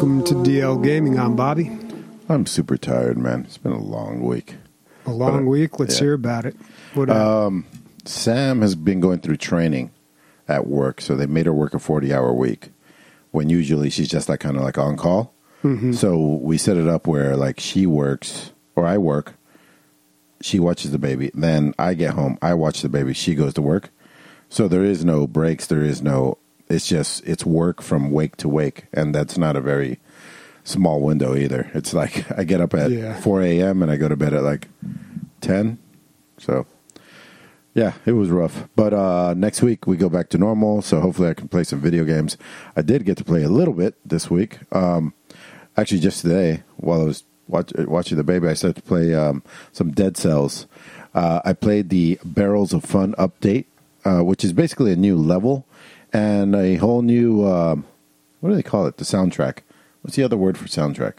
Welcome to DL Gaming. I'm Bobby. I'm super tired, man. It's been a long week. A long week? Let's hear about it. What Sam has been going through training at work, so they made her work a 40-hour week when usually she's just like kind of like on call. Mm-hmm. So we set it up where like she works or I work, she watches the baby, then I get home, I watch the baby, she goes to work. So there is no breaks, it's work from wake to wake, and that's not a very small window either. It's like I get up at 4 a.m. and I go to bed at like 10. So, yeah, it was rough. But next week we go back to normal, so hopefully I can play some video games. I did get to play a little bit this week. Actually, just today, while I was watching the baby, I started to play some Dead Cells. I played the Barrels of Fun update, which is basically a new level and a whole new, what do they call it? The soundtrack. What's the other word for soundtrack?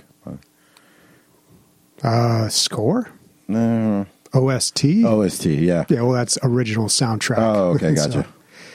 Score? No. OST? OST, yeah. Yeah, well, that's original soundtrack. Oh, okay, gotcha.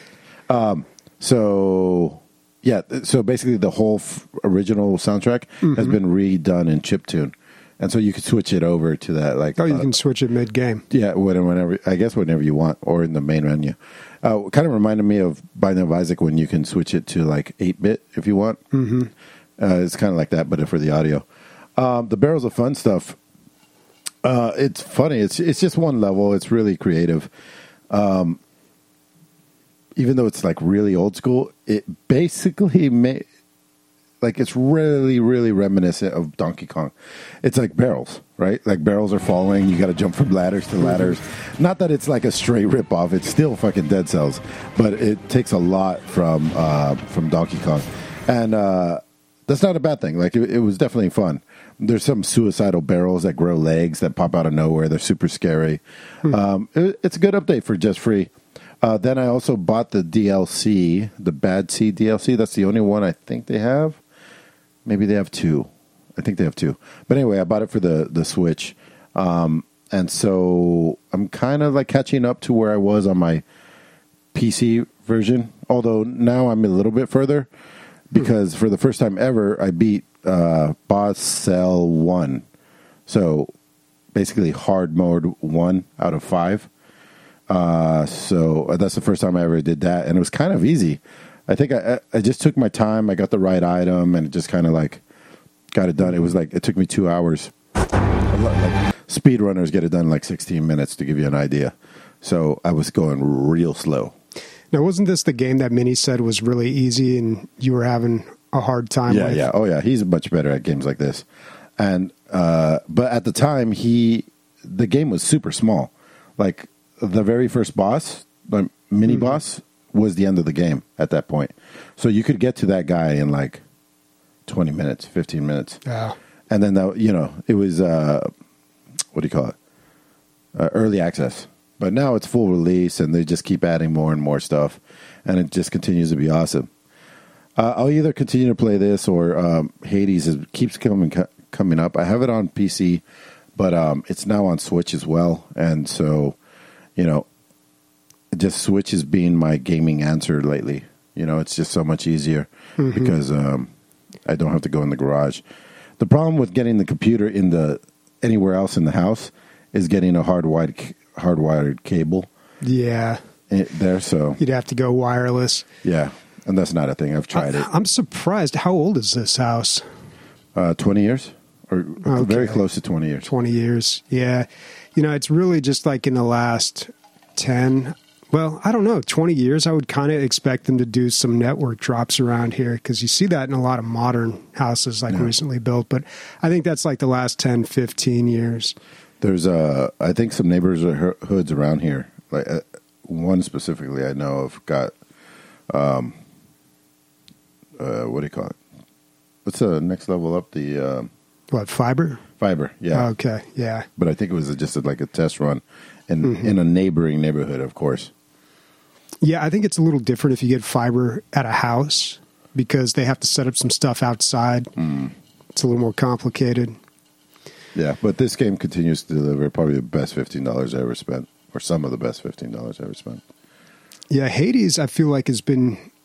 So basically the whole original soundtrack has been redone in chiptune. And so you can switch it over to that. You can switch it mid-game. Yeah, whenever you want, or in the main menu. Kind of reminded me of Binding of Isaac when you can switch it to like 8-bit if you want. Mm-hmm. It's kind of like that, but for the audio. The Barrels of Fun stuff, it's funny. It's just one level. It's really creative. Even though it's like really old school, it basically it's really, really reminiscent of Donkey Kong. It's like barrels, right? Like barrels are falling. You got to jump from ladders to ladders. Not that it's like a straight rip-off. It's still fucking Dead Cells, but it takes a lot from Donkey Kong, and that's not a bad thing. Like it was definitely fun. There's some suicidal barrels that grow legs that pop out of nowhere. They're super scary. It's a good update for just free. Then I also bought the DLC, the Bad Seed DLC. That's the only one I think they have. Maybe they have two. I think they have two. But anyway, I bought it for the Switch. And so I'm kind of like catching up to where I was on my PC version. Although now I'm a little bit further. Because for the first time ever, I beat Boss Cell 1. So basically hard mode 1 out of 5. So that's the first time I ever did that. And it was kind of easy. I think I just took my time. I got the right item and it just kind of like got it done. It was like, it took me 2 hours. Like speedrunners get it done in like 16 minutes to give you an idea. So I was going real slow. Now, wasn't this the game that Minnie said was really easy and you were having a hard time with? Yeah. Oh, yeah. He's much better at games like this. And, but at the time, the game was super small. Like the very first boss, the mini boss, was the end of the game at that point. So you could get to that guy in like 20 minutes, 15 minutes. Yeah. And then, it was, what do you call it? Early access. But now it's full release, and they just keep adding more and more stuff, and it just continues to be awesome. I'll either continue to play this or Hades keeps coming up. I have it on PC, but it's now on Switch as well, and so, just Switch is being my gaming answer lately. It's just so much easier because I don't have to go in the garage. The problem with getting the computer anywhere else in the house is getting a hardwired cable. Yeah. So you'd have to go wireless. Yeah, and that's not a thing. I've tried it. I'm surprised. How old is this house? 20 years, or very close to 20 years. 20 years, yeah. It's really just like in the last 10. Well, I don't know, 20 years. I would kind of expect them to do some network drops around here because you see that in a lot of modern houses recently built. But I think that's like the last 10, 15 years. There's, I think, some neighborhoods around here. Like one specifically I know of got, what do you call it? What's the next level up? The fiber? Fiber, yeah. Oh, okay, yeah. But I think it was just like a test run in a neighboring neighborhood, of course. Yeah, I think it's a little different if you get fiber at a house because they have to set up some stuff outside. It's a little more complicated. Yeah, but this game continues to deliver probably the best $15 I ever spent, or some of the best $15 I ever spent. Yeah, Hades, I feel like, has been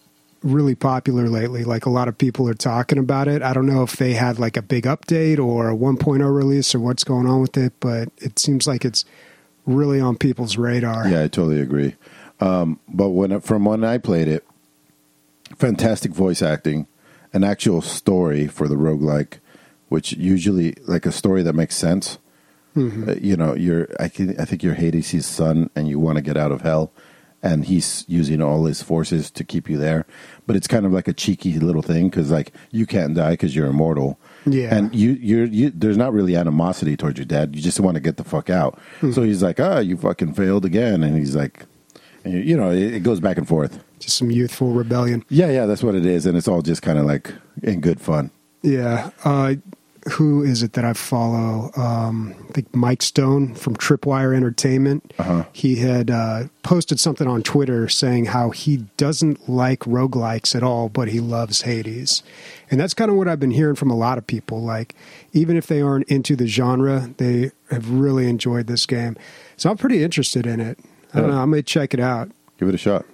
really popular lately. Like a lot of people are talking about it. I don't know if they had like a big update or a 1.0 release or what's going on with it, but it seems like it's really on people's radar. Yeah, I totally agree. But from when I played it, fantastic voice acting, an actual story for the roguelike, which usually like a story that makes sense. Mm-hmm. I think you're Hades' son, and you want to get out of hell, and he's using all his forces to keep you there. But it's kind of like a cheeky little thing because like you can't die because you're immortal. Yeah, and you there's not really animosity towards your dad. You just want to get the fuck out. Mm-hmm. So he's like, you fucking failed again, and he's like, it goes back and forth. Just some youthful rebellion. Yeah, that's what it is, and it's all just kind of like in good fun. Yeah. Who is it that I follow? I think Mike Stone from Tripwire Entertainment. Uh-huh. He had posted something on Twitter saying how he doesn't like roguelikes at all, but he loves Hades. And that's kind of what I've been hearing from a lot of people. Like, even if they aren't into the genre, they have really enjoyed this game. So I'm pretty interested in it. I don't know. I may check it out. Give it a shot.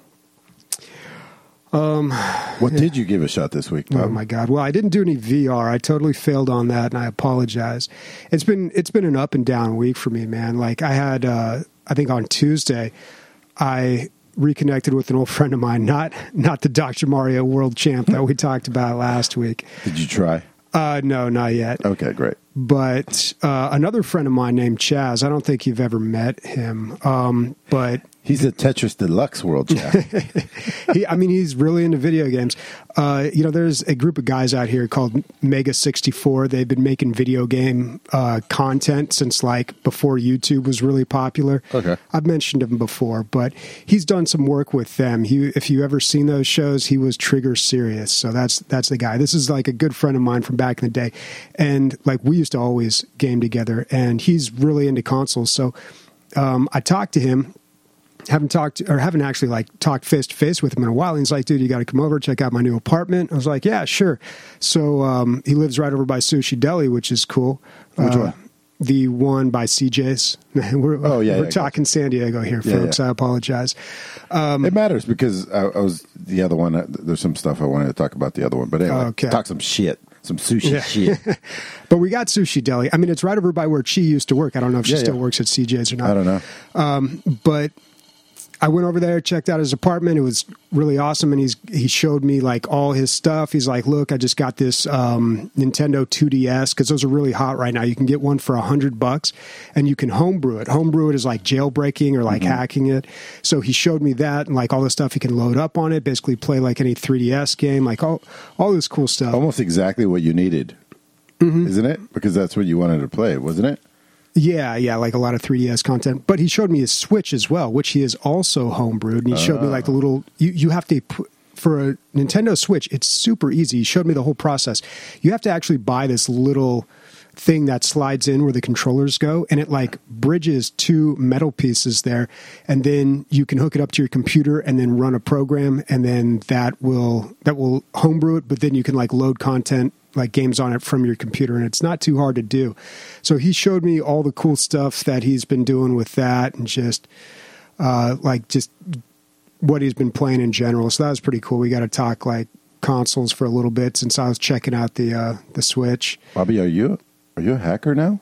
What did you give a shot this week, Tom? Oh my God! Well, I didn't do any VR. I totally failed on that, and I apologize. It's been an up and down week for me, man. Like I had, I think on Tuesday, I reconnected with an old friend of mine, not the Dr. Mario World Champ that we talked about last week. Did you try? No, not yet. Okay, great. But another friend of mine named Chaz. I don't think you've ever met him, but. He's a Tetris Deluxe world champ. He's really into video games. There's a group of guys out here called Mega 64. They've been making video game content since like before YouTube was really popular. Okay. I've mentioned him before, but he's done some work with them. If you ever seen those shows, he was Trigger Serious. So that's the guy. This is like a good friend of mine from back in the day. And like we used to always game together, and he's really into consoles. So I talked to him. Haven't actually like talked face to face with him in a while. And he's like, dude, you got to come over, check out my new apartment. I was like, yeah, sure. So he lives right over by Sushi Deli, which is cool. Which one? The one by CJ's. We're talking San Diego here, folks. Yeah. I apologize. It matters because I was the other one. There's some stuff I wanted to talk about the other one, but anyway, talk some shit. Some sushi shit. But we got Sushi Deli. I mean, it's right over by where Chi used to work. I don't know if she still works at CJ's or not. I don't know. But I went over there, checked out his apartment. It was really awesome, and he showed me like all his stuff. He's like, "Look, I just got this Nintendo 2DS because those are really hot right now. You can get one for $100, and you can homebrew it. Homebrew it is like jailbreaking or like hacking it. So he showed me that and like all the stuff he can load up on it. Basically, play like any 3DS game, like all this cool stuff. Almost exactly what you needed, isn't it? Because that's what you wanted to play, wasn't it? Yeah, like a lot of 3DS content. But he showed me his Switch as well, which he has also homebrewed. And he showed me like the little, you have to, for a Nintendo Switch, it's super easy. He showed me the whole process. You have to actually buy this little thing that slides in where the controllers go, and it like bridges two metal pieces there, and then you can hook it up to your computer and then run a program, and then that will homebrew it, but then you can like load content like games on it from your computer, and it's not too hard to do. So he showed me all the cool stuff that he's been doing with that, and just what he's been playing in general. So that was pretty cool. We got to talk like consoles for a little bit since I was checking out the Switch. Bobby, are you a hacker now?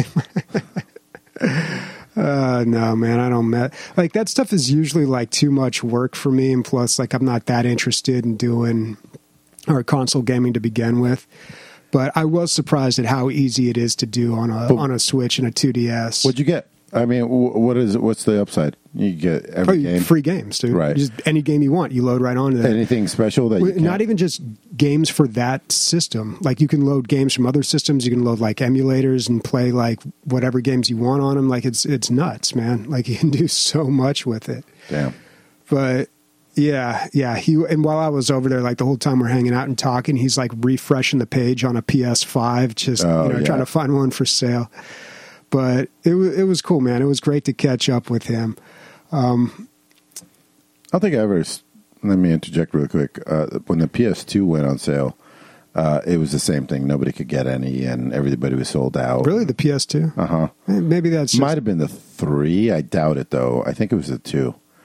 No, man, I don't like that stuff is usually like too much work for me, and plus like I'm not that interested in doing or console gaming to begin with. But I was surprised at how easy it is to do on a Switch and a 2DS. What'd you get? I mean, what's the upside? You get every game. Free games, dude. Right. Just any game you want, you load right onto that. Anything special that you not even just games for that system. Like you can load games from other systems. You can load like emulators and play like whatever games you want on them. Like it's nuts, man. Like you can do so much with it. Damn. But yeah. And while I was over there, like the whole time we're hanging out and talking, he's like refreshing the page on a PS5, just trying to find one for sale. But it was cool, man. It was great to catch up with him. I don't think I ever. Let me interject real quick. When the PS2 went on sale, it was the same thing. Nobody could get any, and everybody was sold out. Really, the PS2? Uh-huh. Maybe that's might have been the 3. I doubt it though. I think it was the 2.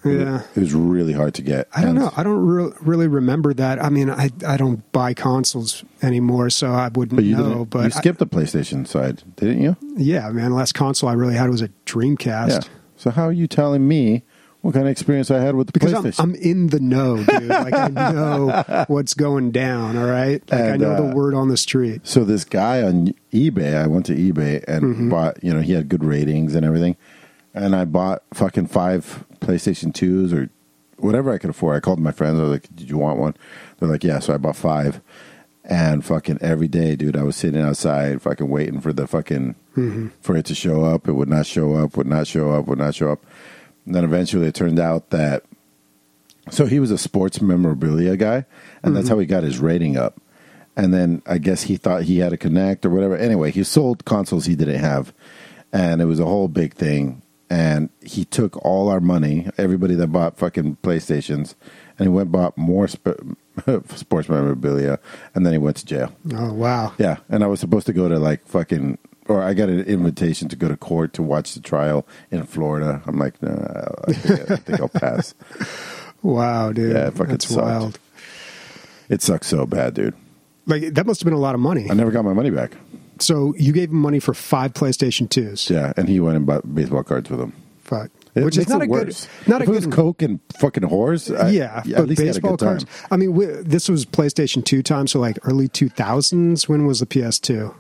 Yeah. It was really hard to get. I don't know. I don't really remember that. I mean, I don't buy consoles anymore, so I wouldn't But you know. didn't, But you skipped the PlayStation side, didn't you? yeah, man, last console I really had was a Dreamcast. Yeah. So how are you telling me what kind of experience I had with the Because PlayStation? I'm in the know, dude. Like, I know what's going down, all right? Like, I know the word on the street. So this guy on eBay, I went to eBay and bought, he had good ratings and everything. And I bought fucking 5 PlayStation 2s or whatever I could afford. I called my friends. I was like, did you want one? They're like, yeah. So I bought 5. And fucking every day, dude, I was sitting outside fucking waiting for the fucking, for it to show up. It would not show up, would not show up, would not show up. And then eventually it turned out that, so he was a sports memorabilia guy, and that's how he got his rating up. And then I guess he thought he had a Connect or whatever. Anyway, he sold consoles he didn't have, and it was a whole big thing. And he took all our money, everybody that bought fucking PlayStations, and he went and bought more sports memorabilia, and then he went to jail. Oh, wow. Yeah, and I was supposed to go to like fucking, or I got an invitation to go to court to watch the trial in Florida. I'm like, no, I think I'll pass. Wow, dude. Yeah, it fucking That's sucked. wild. It sucks so bad, dude. Like, that must have been a lot of money. I never got my money back. So you gave him money for 5 PlayStation 2s. Yeah, and he went and bought baseball cards with them. Fuck. It Which is makes not it a worse. good, not if a it was good. Coke and fucking whores. Yeah, at but least he had a baseball good time. cards. I mean, this was PlayStation 2 time, so like early 2000s. When was the PS2?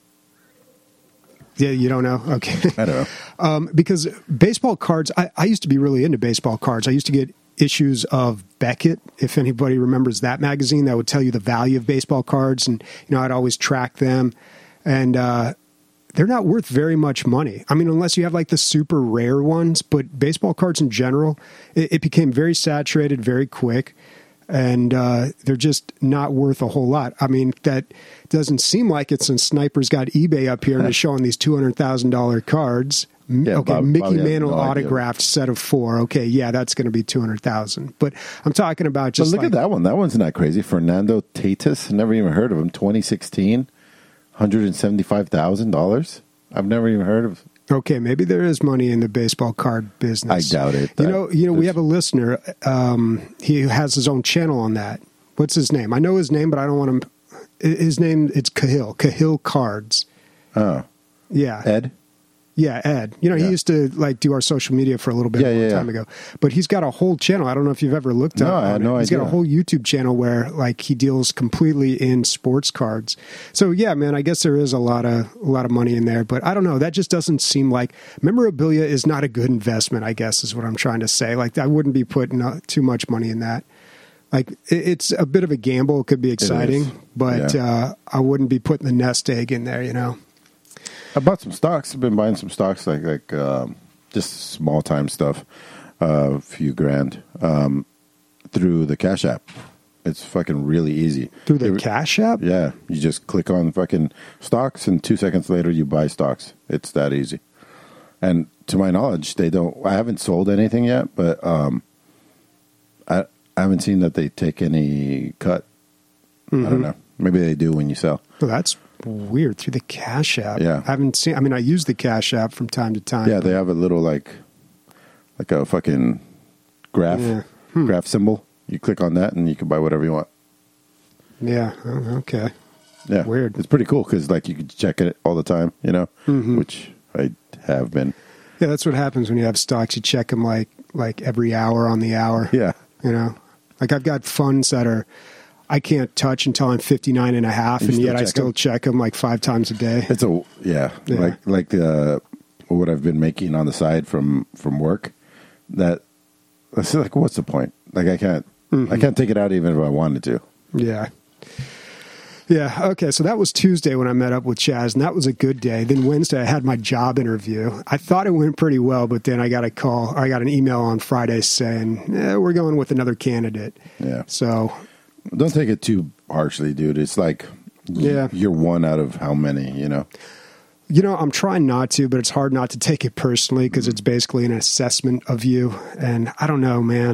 Yeah, you don't know? Okay. I don't know. Because baseball cards, I used to be really into baseball cards. I used to get issues of Beckett, if anybody remembers that magazine, that would tell you the value of baseball cards. And, I'd always track them. And they're not worth very much money. I mean, unless you have like the super rare ones, but baseball cards in general, it became very saturated very quick. And they're just not worth a whole lot. I mean, that doesn't seem like it since Sniper's got eBay up here and is showing these $200,000 cards. Yeah, okay, Mickey Mickey Mantle no autographed set of 4. Okay, yeah, that's going to be $200,000. But I'm talking about just But look at that one. That one's not crazy. Fernando Tatis. Never even heard of him. 2016, $175,000. I've never even heard of. Okay, maybe there is money in the baseball card business. I doubt it. We have a listener. He has his own channel on that. What's his name? I know his name, but I don't want him. His name, it's Cahill. Cahill Cards. Oh, Yeah. Ed. Yeah, Ed. He used to like do our social media for a little bit a long time ago. But he's got a whole channel. I don't know if you've ever looked up. No, I had no idea. He's got a whole YouTube channel where like he deals completely in sports cards. So yeah, man, I guess there is a lot of money in there. But I don't know. That just doesn't seem like memorabilia is not a good investment. I guess is what I'm trying to say. Like I wouldn't be putting too much money in that. Like it's a bit of a gamble. It could be exciting, but I wouldn't be putting the nest egg in there. I bought some stocks. I've been buying some stocks, like just small time stuff, a few grand through the Cash App. It's fucking really easy. Through the Cash App? Yeah, you just click on fucking stocks, and 2 seconds later you buy stocks. It's that easy. And to my knowledge, they don't. I haven't sold anything yet, but I haven't seen that they take any cut. I don't know. Maybe they do when you sell. Well, that's weird. Through the Cash App. Yeah. I haven't seen. I mean, I use the Cash App from time to time. Yeah, they have a little like a fucking graph graph symbol. You click on that, and you can buy whatever you want. Yeah. Oh, okay. Yeah, Weird. It's pretty cool because like you can check it all the time, which I have been. Yeah, that's what happens when you have stocks. You check them like every hour on the hour. Yeah. Like I've got funds that I can't touch until I'm 59 and a half, and yet I still check them like 5 times a day. It's like what I've been making on the side from work. That's like, what's the point? Like I can't take it out even if I wanted to. Yeah. Yeah. Okay. So that was Tuesday when I met up with Chaz, and that was a good day. Then Wednesday, I had my job interview. I thought it went pretty well, but then I got an email on Friday saying, we're going with another candidate. Yeah. So don't take it too harshly, dude. It's like, you're one out of how many, I'm trying not to, but it's hard not to take it personally because it's basically an assessment of you. And I don't know, man.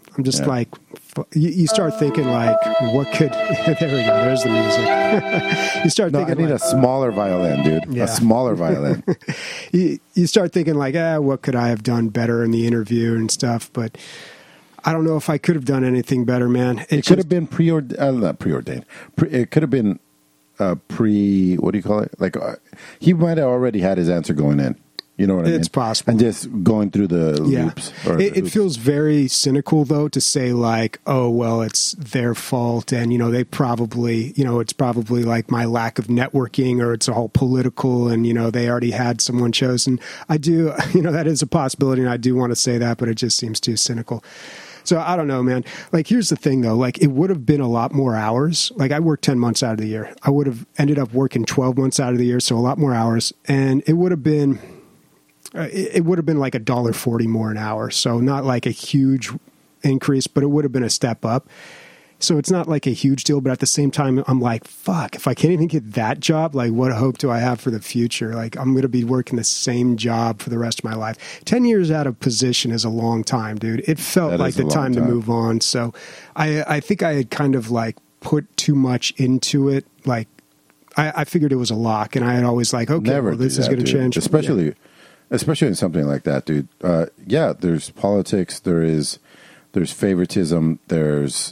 I'm just like, you start thinking like, what could, there we go, there's the music. You start thinking, I need a smaller violin, dude. Yeah. A smaller violin. you start thinking like, what could I have done better in the interview and stuff? But I don't know if I could have done anything better, man. It could have been not preordained. It could have been what do you call it? Like he might have already had his answer going in. You know what I mean? It's possible. And just going through the loops. It feels very cynical, though, to say like, oh, well, it's their fault. And, they probably, it's probably like my lack of networking, or it's all political and, they already had someone chosen. I do, that is a possibility. And I do want to say that, but it just seems too cynical. So I don't know, man. Like, here's the thing, though. Like, it would have been a lot more hours. Like, I worked 10 months out of the year. I would have ended up working 12 months out of the year, so a lot more hours. And it would have been... It would have been like $1.40 more an hour. So not like a huge increase, but it would have been a step up. So it's not like a huge deal, but at the same time, I'm like, fuck, if I can't even get that job, like what hope do I have for the future? Like I'm going to be working the same job for the rest of my life. 10 years out of position is a long time, dude. It felt like the time to move on. So I think I had kind of like put too much into it. Like I figured it was a lock, and I had always like, okay, well, this is going to change. Especially in something like that, dude. There's politics. There's favoritism. There's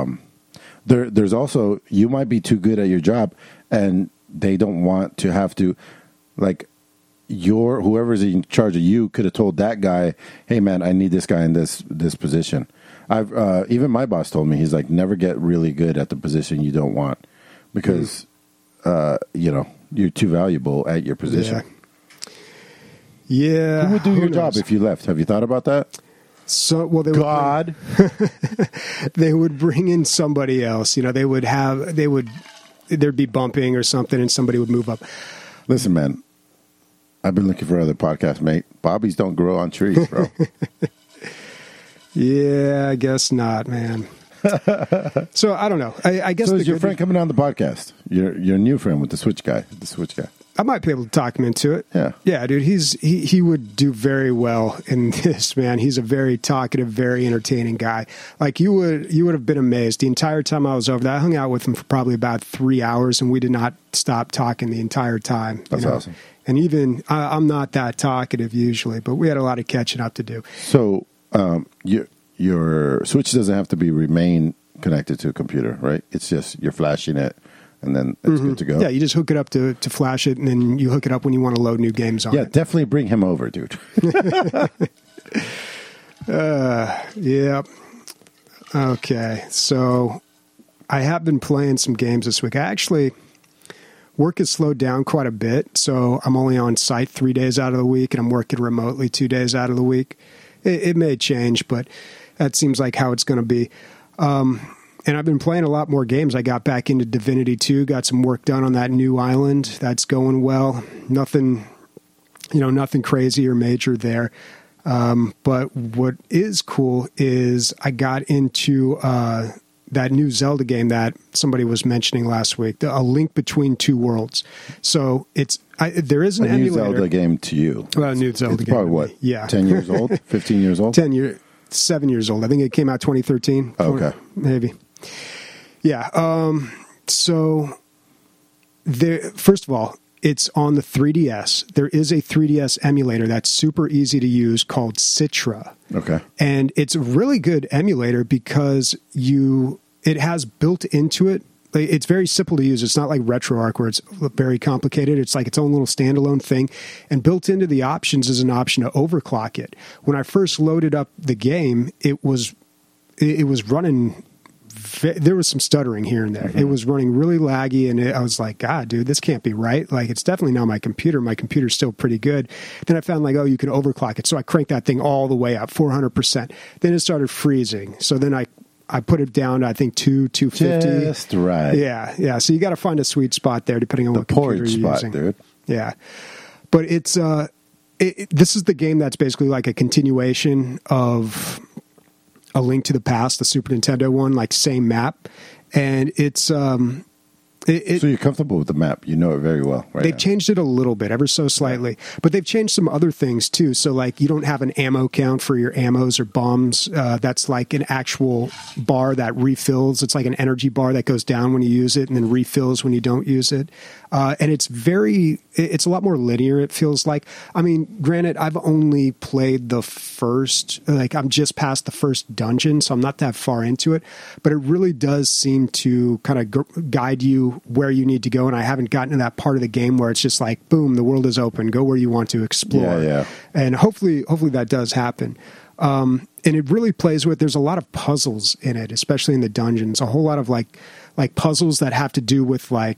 also, you might be too good at your job, and they don't want to have to, like, whoever's in charge of you could have told that guy, hey man, I need this guy in this position. I've even my boss told me, he's like, never get really good at the position you don't want, because you're too valuable at your position. Yeah. Who would do your job if you left? Have you thought about that? So, well, they would bring in somebody else. There'd be bumping or something, and somebody would move up. Listen, man, I've been looking for other podcasts, mate. Bobbies don't grow on trees, bro. Yeah, I guess not, man. So I don't know. I guess. So is your friend coming on the podcast? Your new friend with the Switch guy. I might be able to talk him into it. Yeah, dude. He would do very well in this, man. He's a very talkative, very entertaining guy. Like you would have been amazed. The entire time I was over there, I hung out with him for probably about 3 hours, and we did not stop talking the entire time. That's awesome. And even I'm not that talkative usually, but we had a lot of catching up to do. So your Switch doesn't have to remain connected to a computer, right? It's just you're flashing it, and then it's good to go. Yeah, you just hook it up to flash it, and then you hook it up when you want to load new games on it. Yeah, definitely bring him over, dude. Yeah. Okay, so I have been playing some games this week. Work has slowed down quite a bit, so I'm only on site 3 days out of the week, and I'm working remotely 2 days out of the week. It may change, but that seems like how it's going to be. And I've been playing a lot more games. I got back into Divinity 2, got some work done on that new island. That's going well. Nothing crazy or major there. But what is cool is I got into that new Zelda game that somebody was mentioning last week, A Link Between Two Worlds. So there is an emulator. New Zelda game to you. Well, a new Zelda it's game. Probably what? Yeah. 10 years old? 15 years old? 7 years old. I think it came out 2013. Okay. Maybe. Yeah. So first of all, it's on the 3DS. There is a 3DS emulator that's super easy to use called Citra. Okay. And it's a really good emulator because it has built into it. It's very simple to use. It's not like RetroArch where it's very complicated. It's like its own little standalone thing. And built into the options is an option to overclock it. When I first loaded up the game, it was running. There was some stuttering here and there. Mm-hmm. It was running really laggy, and I was like, God, dude, this can't be right. Like, it's definitely not my computer. My computer's still pretty good. Then I found, like, you can overclock it. So I cranked that thing all the way up, 400%. Then it started freezing. So then I put it down to, I think, 250. Just right. Yeah. So you got to find a sweet spot there, depending on what computer you're using. Dude. Yeah. But it's this is the game that's basically like a continuation of A Link to the Past, the Super Nintendo one, like same map. And it's So you're comfortable with the map. You know it very well, right? They've now. changed it a little bit, ever so slightly. But they've changed some other things, too. So, like, you don't have an ammo count for your ammos or bombs. That's like an actual bar that refills. It's like an energy bar that goes down when you use it and then refills when you don't use it. And it's a lot more linear, it feels like. I mean, granted, I've only played the first, like, I'm just past the first dungeon, so I'm not that far into it. But it really does seem to kind of guide you where you need to go, and I haven't gotten to that part of the game where it's just like, boom, the world is open, go where you want to explore. Yeah. And hopefully that does happen. And it really plays with, there's a lot of puzzles in it, especially in the dungeons, a whole lot of like puzzles that have to do with like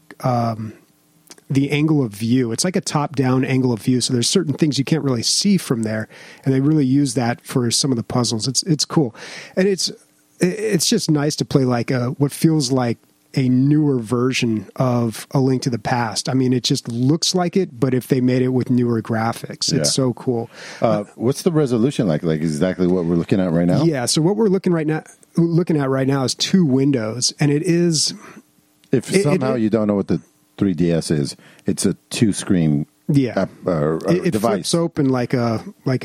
the angle of view. It's like a top-down angle of view, so there's certain things you can't really see from there, and they really use that for some of the puzzles. It's cool. And it's just nice to play like what feels like a newer version of A Link to the Past. I mean, it just looks like it, but if they made it with newer graphics, it's so cool. What's the resolution like? Like exactly what we're looking at right now? Yeah, so what we're looking at right now is 2 windows, and it is... If somehow you don't know what the 3DS is, it's a 2-screen it device. Flips open like a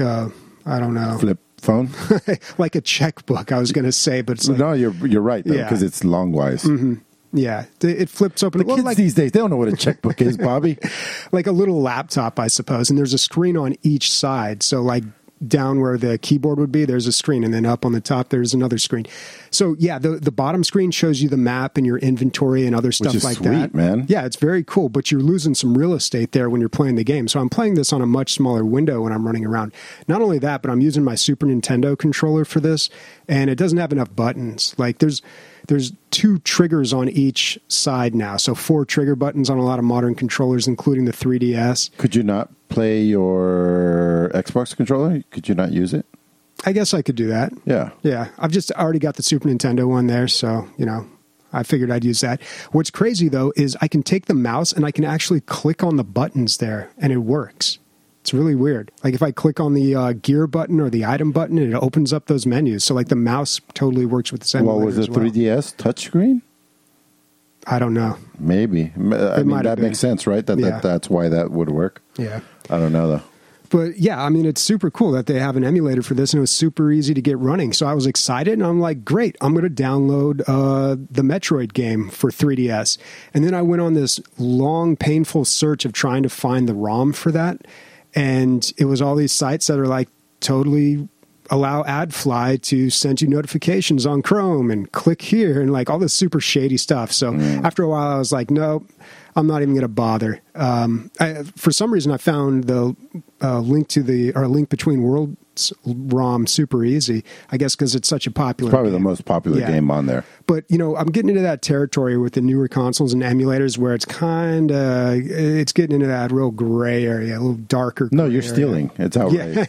I don't know, Flip phone? like a checkbook, I was going to say, but it's like, No, you're right, though, because it's long-wise. Mm-hmm. Yeah, it flips open. The kids these days, they don't know what a checkbook is, Bobby. Like a little laptop, I suppose. And there's a screen on each side. So like down where the keyboard would be, there's a screen. And then up on the top, there's another screen. So yeah, the bottom screen shows you the map and your inventory and other stuff like sweet, that. Man. Yeah, it's very cool, but you're losing some real estate there when you're playing the game. So I'm playing this on a much smaller window when I'm running around. Not only that, but I'm using my Super Nintendo controller for this, and it doesn't have enough buttons. Like there's 2 triggers on each side now, so 4 trigger buttons on a lot of modern controllers, including the 3DS. Could you not play your Xbox controller? Could you not use it? I guess I could do that. Yeah. I've just already got the Super Nintendo one there, so, I figured I'd use that. What's crazy, though, is I can take the mouse and I can actually click on the buttons there, and it works. It's really weird. Like if I click on the gear button or the item button, it opens up those menus. So like the mouse totally works with the emulator. Well, was it 3DS touchscreen? I don't know. Maybe. I mean, that makes sense, right? That's why that would work. Yeah. I don't know, though. But yeah, I mean, it's super cool that they have an emulator for this, and it was super easy to get running. So I was excited, and I'm like, great, I'm going to download the Metroid game for 3DS. And then I went on this long, painful search of trying to find the ROM for that. And it was all these sites that are like totally allow AdFly to send you notifications on Chrome and click here and like all this super shady stuff. So after a while, I was like, nope, I'm not even going to bother. For some reason, I found the Link Between Worlds ROM super easy. I guess because it's such a popular. It's probably game. the most popular game on there. But I'm getting into that territory with the newer consoles and emulators where it's it's getting into that real gray area, a little darker. No, you're stealing. It's outright.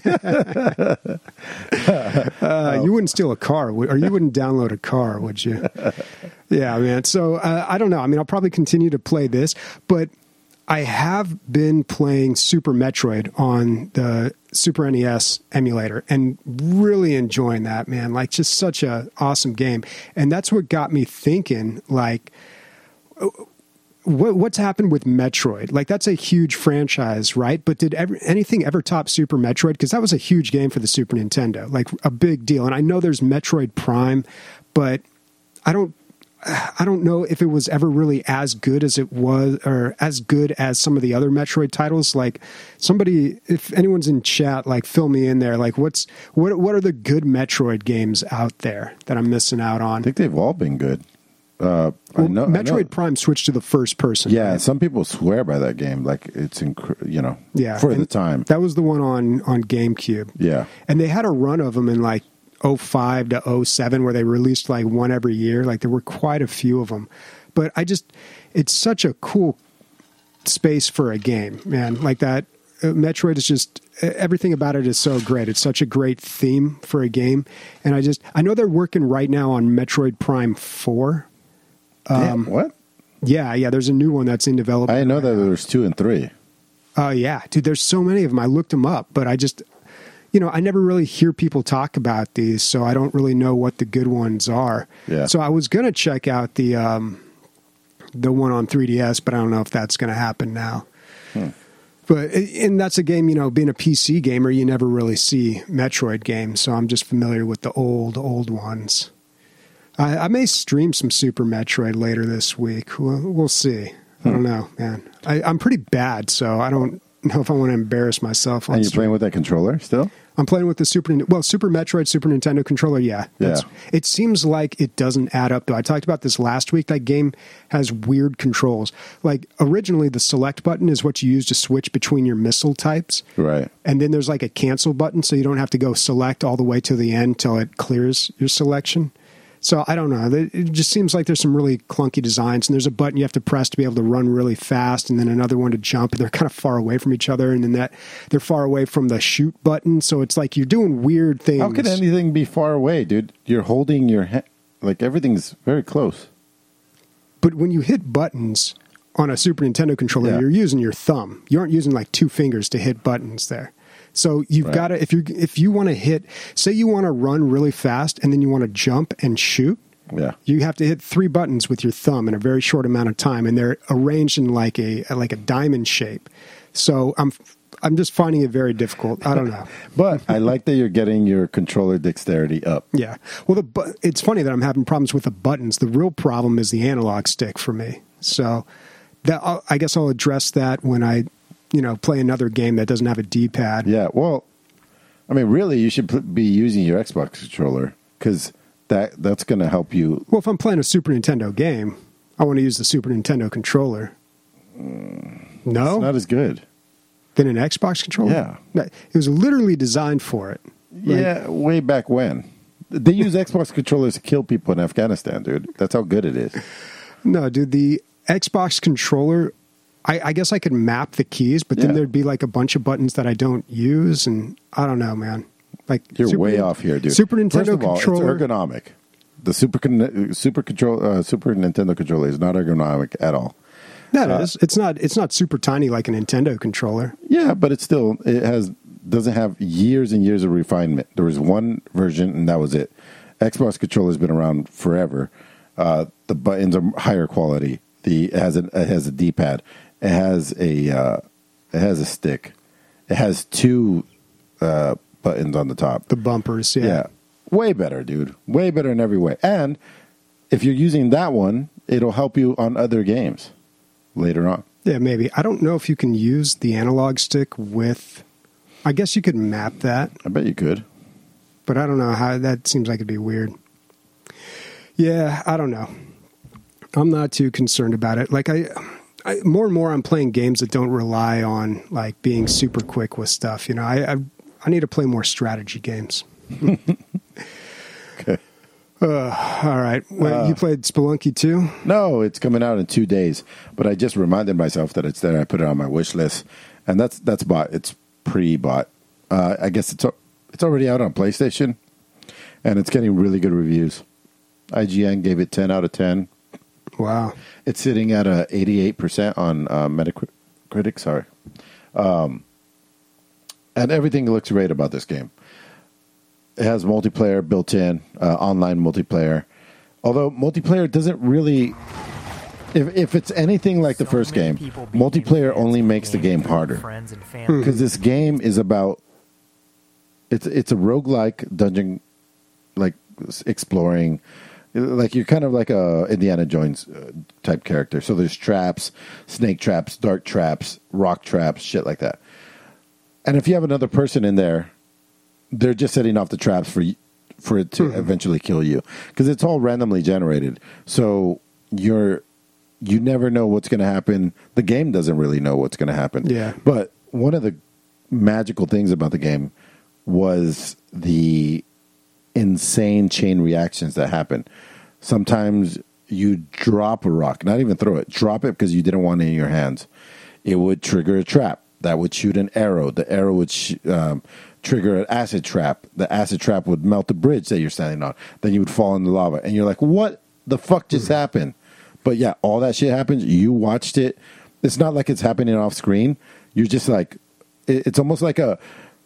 Yeah. You wouldn't steal a car, or you wouldn't download a car, would you? Yeah, man. So I don't know. I mean, I'll probably continue to play this, but I have been playing Super Metroid on the Super NES emulator and really enjoying that, man. Like, just such a awesome game. And that's what got me thinking, like, what's happened with Metroid? Like, that's a huge franchise, right? But did anything ever top Super Metroid? Because that was a huge game for the Super Nintendo, like a big deal. And I know there's Metroid Prime, but I don't know if it was ever really as good as it was, or as good as some of the other Metroid titles. Like, somebody, if anyone's in chat, like, fill me in there. Like, what are the good Metroid games out there that I'm missing out on? I think they've all been good. Metroid Prime switched to the first person. Yeah, right? Some people swear by that game. Like, it's for the time. That was the one on GameCube. Yeah, and they had a run of them in like 05 to 07 where they released like one every year. Like, there were quite a few of them. But it's such a cool space for a game, man. Like that. Metroid is just, everything about it is so great. It's such a great theme for a game. And I know they're working right now on Metroid Prime 4. What? Yeah. There's a new one that's in development. I know that there's 2 and 3. Yeah. Dude, there's so many of them. I looked them up, but I just, I never really hear people talk about these, so I don't really know what the good ones are. Yeah. So I was going to check out the the one on 3DS, but I don't know if that's going to happen now. But and that's a game, being a PC gamer, you never really see Metroid games, so I'm just familiar with the old ones. I may stream some Super Metroid later this week. We'll see. I don't know, man. I'm pretty bad, so I don't know if I want to embarrass myself. And you're playing with that controller still? I'm playing with the Super Metroid Super Nintendo controller. Yeah. It seems like it doesn't add up, though. I talked about this last week. That game has weird controls. Like, originally, the select button is what you use to switch between your missile types. Right. And then there's like a cancel button, so you don't have to go select all the way to the end till it clears your selection. So I don't know. It just seems like there's some really clunky designs, and there's a button you have to press to be able to run really fast, and then another one to jump, and they're kind of far away from each other, and then they're far away from the shoot button. So it's like you're doing weird things. How could anything be far away, dude? You're holding your hand, like everything's very close. But when you hit buttons on a Super Nintendo controller, you're using your thumb. You aren't using like two fingers to hit buttons there. So you've got to, if you want to hit, say you want to run really fast and then you want to jump and shoot, you have to hit 3 buttons with your thumb in a very short amount of time, and they're arranged in like a diamond shape. So I'm just finding it very difficult. I don't know. But I like that you're getting your controller dexterity up. Yeah. Well, it's funny that I'm having problems with the buttons. The real problem is the analog stick for me. So I guess I'll address that when I play another game that doesn't have a D-pad. Yeah, well, I mean, really, you should be using your Xbox controller, because that's going to help you. Well, if I'm playing a Super Nintendo game, I want to use the Super Nintendo controller. No? It's not as good. Than an Xbox controller? Yeah. It was literally designed for it. Yeah, way back when. They use Xbox controllers to kill people in Afghanistan, dude. That's how good it is. No, dude, the Xbox controller, I guess I could map the keys, but then there'd be like a bunch of buttons that I don't use, and I don't know, man. Like you're way off here, dude. Super Nintendo First of all, controller, it's ergonomic. The Super Nintendo controller is not ergonomic at all. No, it is. It's not super tiny like a Nintendo controller. Yeah, but doesn't have years and years of refinement. There was one version, and that was it. Xbox controller's been around forever. The buttons are higher quality. It has a D-pad. It has a stick. It has 2 buttons on the top. The bumpers, yeah. Way better, dude. Way better in every way. And if you're using that one, it'll help you on other games later on. Yeah, maybe. I don't know if you can use the analog stick with... I guess you could map that. I bet you could. But I don't know how... That seems like it'd be weird. Yeah, I don't know. I'm not too concerned about it. Like, I more and more I'm playing games that don't rely on, like, being super quick with stuff. I need to play more strategy games. Okay. All right. Well, you played Spelunky 2? No, it's coming out in 2 days. But I just reminded myself that it's there. I put it on my wish list, and that's bought. It's pre-bought. I guess it's already out on PlayStation, and it's getting really good reviews. IGN gave it 10 out of 10. Wow. It's sitting at 88% on Metacritic. Sorry. And everything looks great about this game. It has multiplayer built in, online multiplayer. Although multiplayer doesn't really... If it's anything like the first game, multiplayer only makes the game harder. Because this game is about... It's a roguelike dungeon, like exploring... Like you're kind of like a Indiana Jones type character. So there's traps, snake traps, dark traps, rock traps, shit like that. And if you have another person in there, they're just setting off the traps for it to eventually kill you, because it's all randomly generated. So you never know what's going to happen. The game doesn't really know what's going to happen. Yeah. But one of the magical things about the game was the insane chain reactions that happen. Sometimes you drop a rock, not even throw it, drop it because you didn't want it in your hands. It would trigger a trap that would shoot an arrow. The arrow would trigger an acid trap. The acid trap would melt the bridge that you're standing on. Then you would fall in the lava, and you're like, what the fuck just happened? But yeah, all that shit happens. You watched it. It's not like it's happening off screen. You're just like, it's almost like a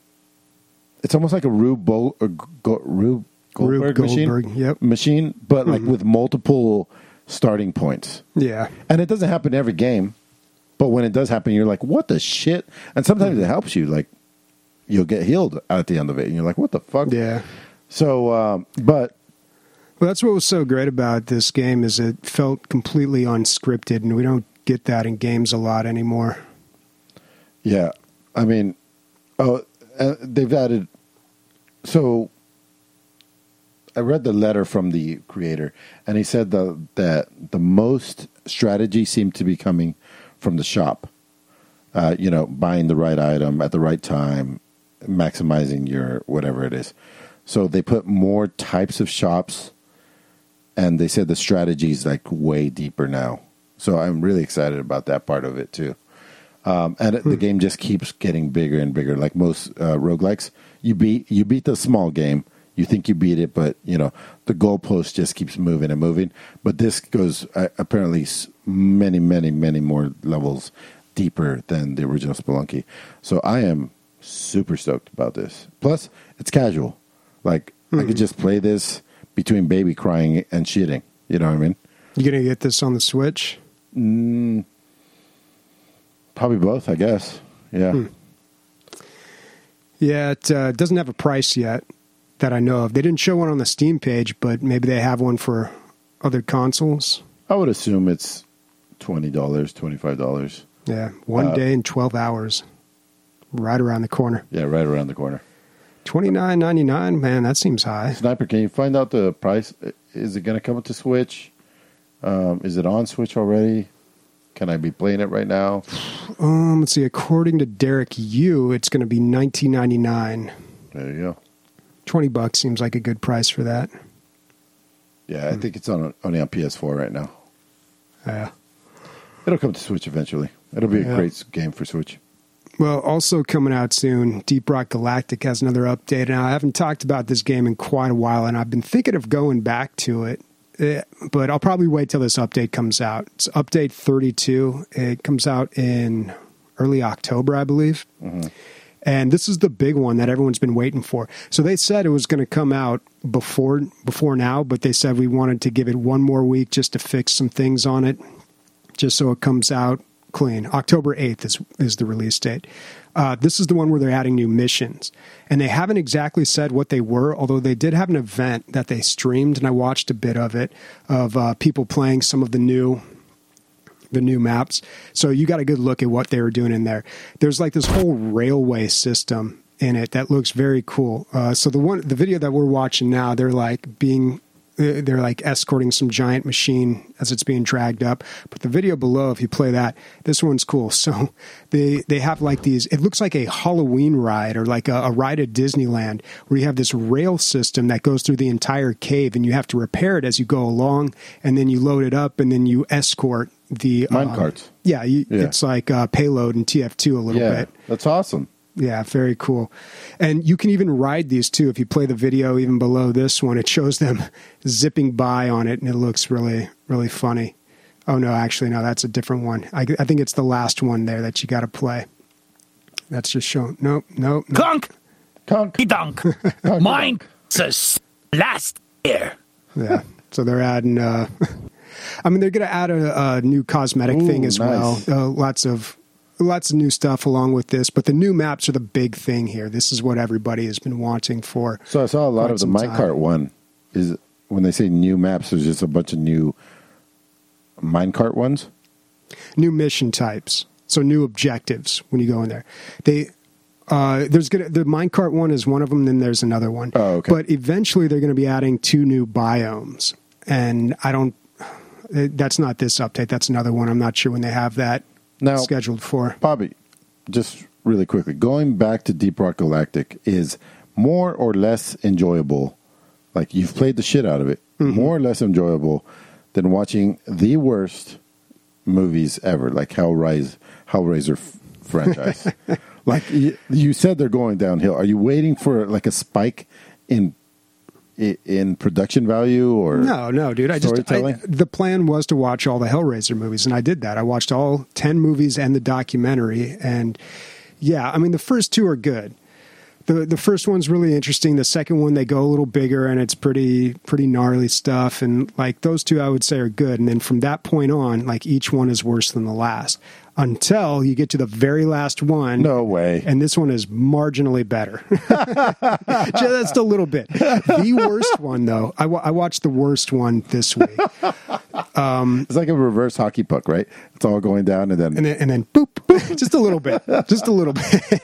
Rube Goldberg machine. Yep. Machine, but like with multiple starting points. Yeah. And it doesn't happen every game, but when it does happen, you're like, what the shit? And sometimes it helps you. Like, you'll get healed at the end of it, and you're like, what the fuck? Yeah. So, but... Well, that's what was so great about this game is it felt completely unscripted, and we don't get that in games a lot anymore. Yeah. I mean, they've added... So, I read the letter from the creator, and he said that the most strategy seemed to be coming from the shop. Buying the right item at the right time, maximizing your whatever it is. So they put more types of shops, and they said the strategy is like way deeper now. So I'm really excited about that part of it too. The game just keeps getting bigger and bigger. Like most roguelikes, you beat the small game. You think you beat it, but the goalpost just keeps moving and moving. But this goes apparently many, many, many more levels deeper than the original Spelunky. So I am super stoked about this. Plus, it's casual. Like I could just play this between baby crying and shitting. You know what I mean? You gonna get this on the Switch? Probably both, I guess. Yeah. Yeah, it doesn't have a price yet that I know of. They didn't show one on the Steam page, but maybe they have one for other consoles. I would assume it's $20, $25. Yeah, one day and 12 hours. Right around the corner. Yeah, right around the corner. $29.99, man, that seems high. Sniper, can you find out the price? Is it going to come to Switch? Is it on Switch already? Can I be playing it right now? Let's see. According to Derek Yu, it's going to be $19.99. There you go. $20 seems like a good price for that. Yeah, I think it's only on PS4 right now. Yeah. It'll come to Switch eventually. It'll be a great game for Switch. Well, also coming out soon, Deep Rock Galactic has another update. Now, I haven't talked about this game in quite a while, and I've been thinking of going back to it. But I'll probably wait till this update comes out. It's update 32. It comes out in early October, I believe. Mm-hmm. And this is the big one that everyone's been waiting for. So they said it was going to come out before now, but they said we wanted to give it one more week just to fix some things on it, just so it comes out clean. October 8th is the release date. This is the one where they're adding new missions. And they haven't exactly said what they were, although they did have an event that they streamed, and I watched a bit of it, of people playing some of the new maps. So you got a good look at what they were doing in there. There's like this whole railway system in it that looks very cool. So the video that we're watching now, they're like escorting some giant machine as it's being dragged up. But the video below, if you play that, this one's cool. So they have like these, it looks like a Halloween ride or like a ride at Disneyland where you have this rail system that goes through the entire cave and you have to repair it as you go along, and then you load it up and then you escort the minecarts. It's like payload in TF2 a little bit. That's awesome. Yeah, very cool. And you can even ride these too. If you play the video even below this one, it shows them zipping by on it, and it looks really, really funny. Oh, no, actually, no, that's a different one. I think it's the last one there that you got to play. That's just showing. Nope. Clunk! Conk. Dunk! Mine says last year. Yeah, so they're adding... they're going to add a new cosmetic thing as nice. well. Lots of new stuff along with this, but the new maps are the big thing here. This is what everybody has been wanting for. So I saw a lot of the minecart one. Is when they say new maps, there's just a bunch of new minecart ones. New mission types, so new objectives when you go in there. The minecart one is one of them. Then there's another one. Oh, okay. But eventually they're going to be adding 2 new biomes, and that's not this update. That's another one. I'm not sure when they have that. Now, scheduled for. Bobby, just really quickly, going back to Deep Rock Galactic is more or less enjoyable. Like, you've played the shit out of it. Mm-hmm. More or less enjoyable than watching the worst movies ever, like Hellraiser franchise. Like, you said they're going downhill. Are you waiting for, like, a spike in production value or no, dude. The plan was to watch all the Hellraiser movies, and I did that. I watched all 10 movies and the documentary, and yeah, I mean the first 2 are good, The first one's really interesting. The second one, they go a little bigger, and it's pretty gnarly stuff. And like those two, I would say are good. And then from that point on, like each one is worse than the last until you get to the very last one. No way. And this one is marginally better. Just a little bit. The worst one, though, I watched the worst one this week. It's like a reverse hockey puck, right? It's all going down and then boop, just a little bit, just a little bit.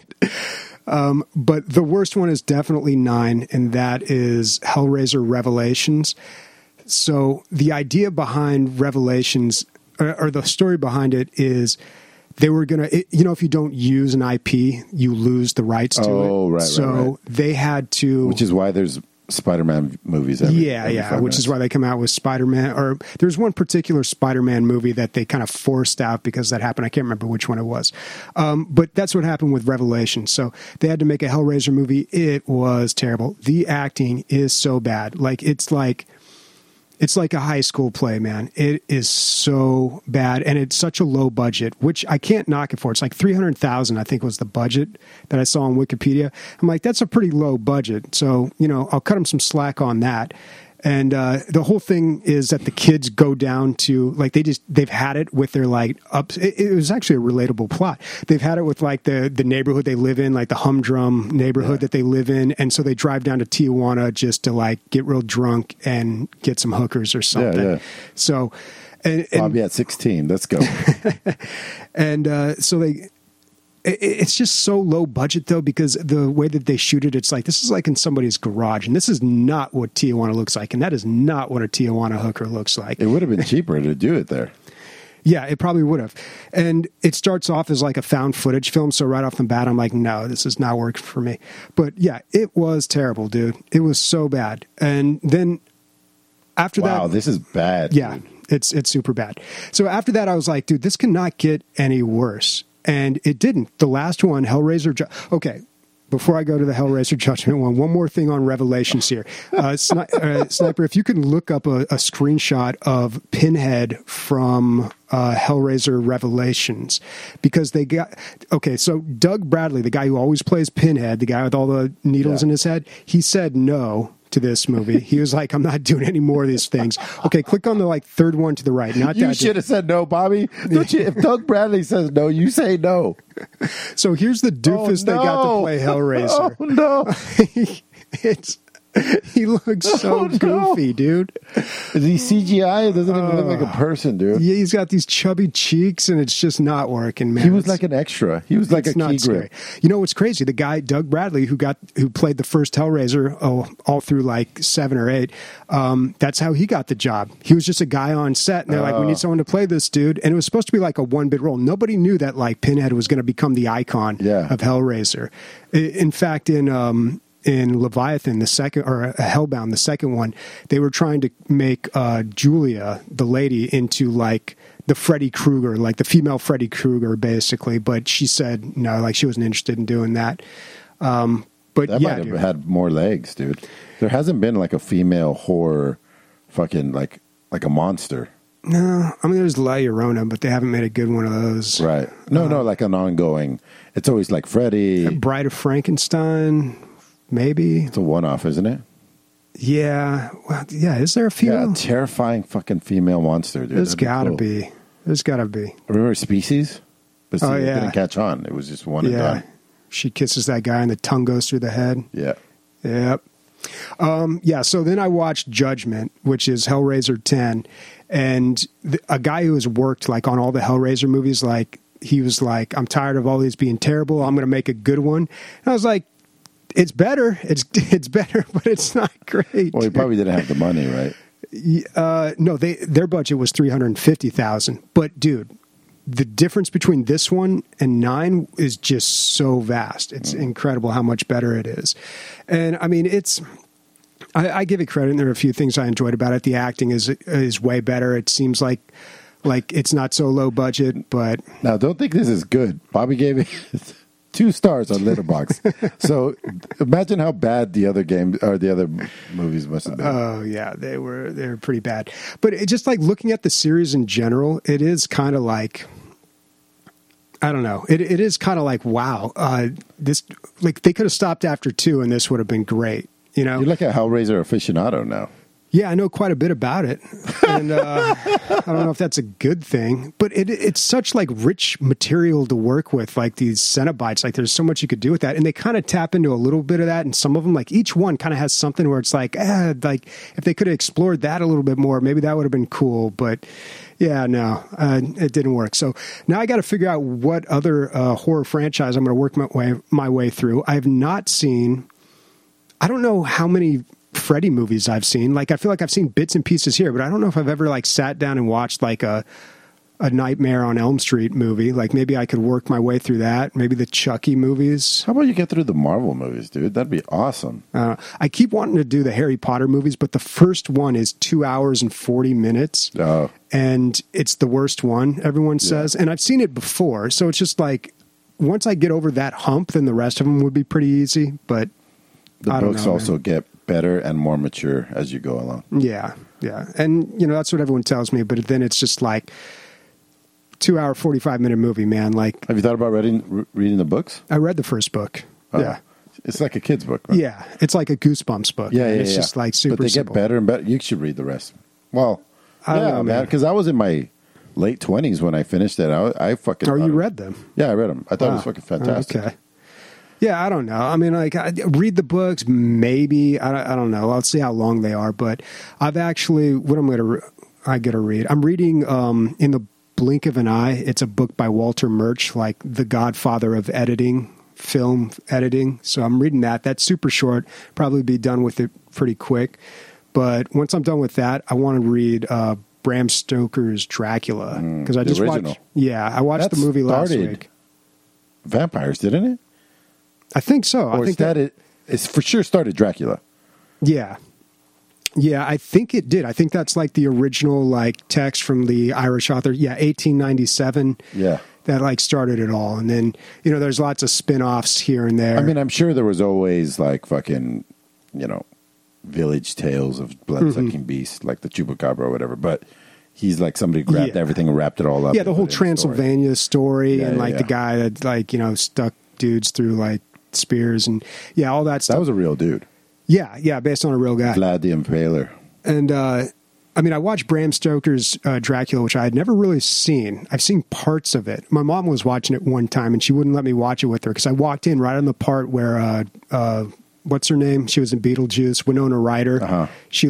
But the worst one is definitely 9, and that is Hellraiser Revelations. So the idea behind Revelations, or the story behind it, is they were going to, if you don't use an IP, you lose the rights to it. Oh, right, so right. they had to... Which is why there's Spider-Man movies every 5 which is why they come out with Spider-Man, or there's one particular Spider-Man movie that they kind of forced out because that happened. I can't remember which one it was. But that's what happened with Revelation. So they had to make a Hellraiser movie. It was terrible. The acting is so bad. It's like a high school play, man. It is so bad, and it's such a low budget, which I can't knock it for. It's like $300,000, I think, was the budget that I saw on Wikipedia. I'm like, that's a pretty low budget, so I'll cut them some slack on that. And the whole thing is that the kids go down to they've had it with their it was actually a relatable plot. They've had it with the neighborhood they live in, like the humdrum neighborhood that they live in, and so they drive down to Tijuana just to get real drunk and get some hookers or something. Yeah. So, and Bobby at 16, let's go. And so it's just so low budget, though, because the way that they shoot it, it's like, this is like in somebody's garage, and this is not what Tijuana looks like, and that is not what a Tijuana hooker looks like. It would have been cheaper to do it there. Yeah, it probably would have. And it starts off as like a found footage film, so right off the bat, I'm like, no, this is not working for me. But yeah, it was terrible, dude. It was so bad. And then after that... Wow, this is bad. Yeah, dude. it's super bad. So after that, I was like, dude, this cannot get any worse. And it didn't. The last one, Hellraiser... Okay, before I go to the Hellraiser Judgment one more thing on Revelations here. Sniper, if you can look up a screenshot of Pinhead from Hellraiser Revelations. Because they got... Okay, so Doug Bradley, the guy who always plays Pinhead, the guy with all the needles in his head, he said no to this movie. He was like, I'm not doing any more of these things. Okay, click on the third one to the right. Not you that should have said no, Bobby. Don't you? If Doug Bradley says no, you say no. So here's the doofus they got to play Hellraiser. Oh no. He looks so goofy, dude. Is he CGI? It doesn't even look like a person, dude. Yeah, he's got these chubby cheeks, and it's just not working, man. He was like an extra. He was like a key grip. You know what's crazy? The guy, Doug Bradley, who played the first Hellraiser all through 7 or 8, that's how he got the job. He was just a guy on set, and they're like, we need someone to play this dude. And it was supposed to be like a one-bit role. Nobody knew that Pinhead was going to become the icon of Hellraiser. In fact, in Leviathan, the second, or Hellbound, the second one, they were trying to make Julia, the lady, into the Freddy Krueger, the female Freddy Krueger, basically. But she said no, she wasn't interested in doing that. But that might have had more legs, dude. There hasn't been a female horror, fucking like a monster. No, I mean there's La Llorona, but they haven't made a good one of those. Right? No, like an ongoing. It's always like Freddy, Bride of Frankenstein. Maybe. It's a one-off, isn't it? Yeah. Well, yeah. Is there a female? Yeah, a terrifying fucking female monster, dude. There's got to be. There's got to be. Remember Species? But see, it didn't catch on. It was just one and done. She kisses that guy and the tongue goes through the head. Yeah. Yep. So then I watched Judgment, which is Hellraiser 10. And a guy who has worked on all the Hellraiser movies, he was like, I'm tired of all these being terrible. I'm going to make a good one. And I was like, it's better. It's better, but it's not great. Well, he probably didn't have the money, right? No, their budget was $350,000. But dude, the difference between this one and 9 is just so vast. It's incredible how much better it is. And I mean, I give it credit. And there are a few things I enjoyed about it. The acting is way better. It seems like it's not so low budget, but now don't think this is good. Bobby gave it 2 stars on Letterboxd. So imagine how bad the other game or the other movies must have been. Oh yeah, they were pretty bad. But it just looking at the series in general, it is kind of I don't know. It is kind of like, wow, this, like, they could have stopped after 2 and this would have been great. You know, You're like a Hellraiser aficionado now. yeah, I know quite a bit about it, and I don't know if that's a good thing, but it's such like rich material to work with, like these Cenobites. Like, there's so much you could do with that, and they kind of tap into a little bit of that, and some of them, like each one, kind of has something where it's like if they could have explored that a little bit more, maybe that would have been cool. But yeah, no, it didn't work. So now I got to figure out what other horror franchise I'm going to work my way through. I have not seen. I don't know how many Freddy movies I've seen. Like, I feel like I've seen bits and pieces here, but I don't know if I've ever like sat down and watched like a Nightmare on Elm Street movie. Like, maybe I could work my way through that. Maybe the Chucky movies. How about you get through the Marvel movies, dude? That'd be awesome. I keep wanting to do the Harry Potter movies, but the first one is 2 hours and 40 minutes. Oh. And it's the worst one, everyone says. And I've seen it before. So it's just like, once I get over that hump, then the rest of them would be pretty easy. But the books also get better and more mature as you go along. Yeah, yeah. And, you know, that's what everyone tells me. But then it's just like 2 hour, 45-minute movie, man. Like, have you thought about reading the books? I read the first book. Yeah. It's like a kid's book, right? Yeah. It's like a Goosebumps book. Yeah, It's just like super But they simple. get better and better. You should read the rest. Well, I don't know, man. Because I was in my late 20s when I finished it. I fucking... Oh, you read them? Yeah, I read them. I thought it was fucking fantastic. Okay. Yeah, I don't know. I mean, like, I read the books, maybe. I don't know. I'll see how long they are. But I've actually, what I'm going to read. I'm reading In the Blink of an Eye. It's a book by Walter Murch, like the godfather of editing, film editing. So I'm reading that. That's super short. Probably be done with it pretty quick. But once I'm done with that, I want to read Bram Stoker's Dracula. Because I just original. watched. Yeah, I watched the movie last week. Vampires, didn't it? I think so. Or I think it's for sure started Dracula. Yeah. Yeah, I think it did. I think that's like the original like text from the Irish author. Yeah, 1897. Yeah. That like started it all. And then, you know, there's lots of spin-offs here and there. I mean, I'm sure there was always like fucking, you know, village tales of blood-sucking beasts, like the Chupacabra or whatever. But he's like somebody grabbed everything and wrapped it all up. Yeah, the whole Transylvania story and like the guy that like, you know, stuck dudes through like spears and all that stuff. That was a real dude. Yeah, based on a real guy. Vlad the Impaler. And I mean, I watched Bram Stoker's Dracula, which I had never really seen. I've seen parts of it. My mom was watching it one time, and she wouldn't let me watch it with her because I walked in right on the part where what's her name? She was in Beetlejuice. Winona Ryder. Uh-huh. She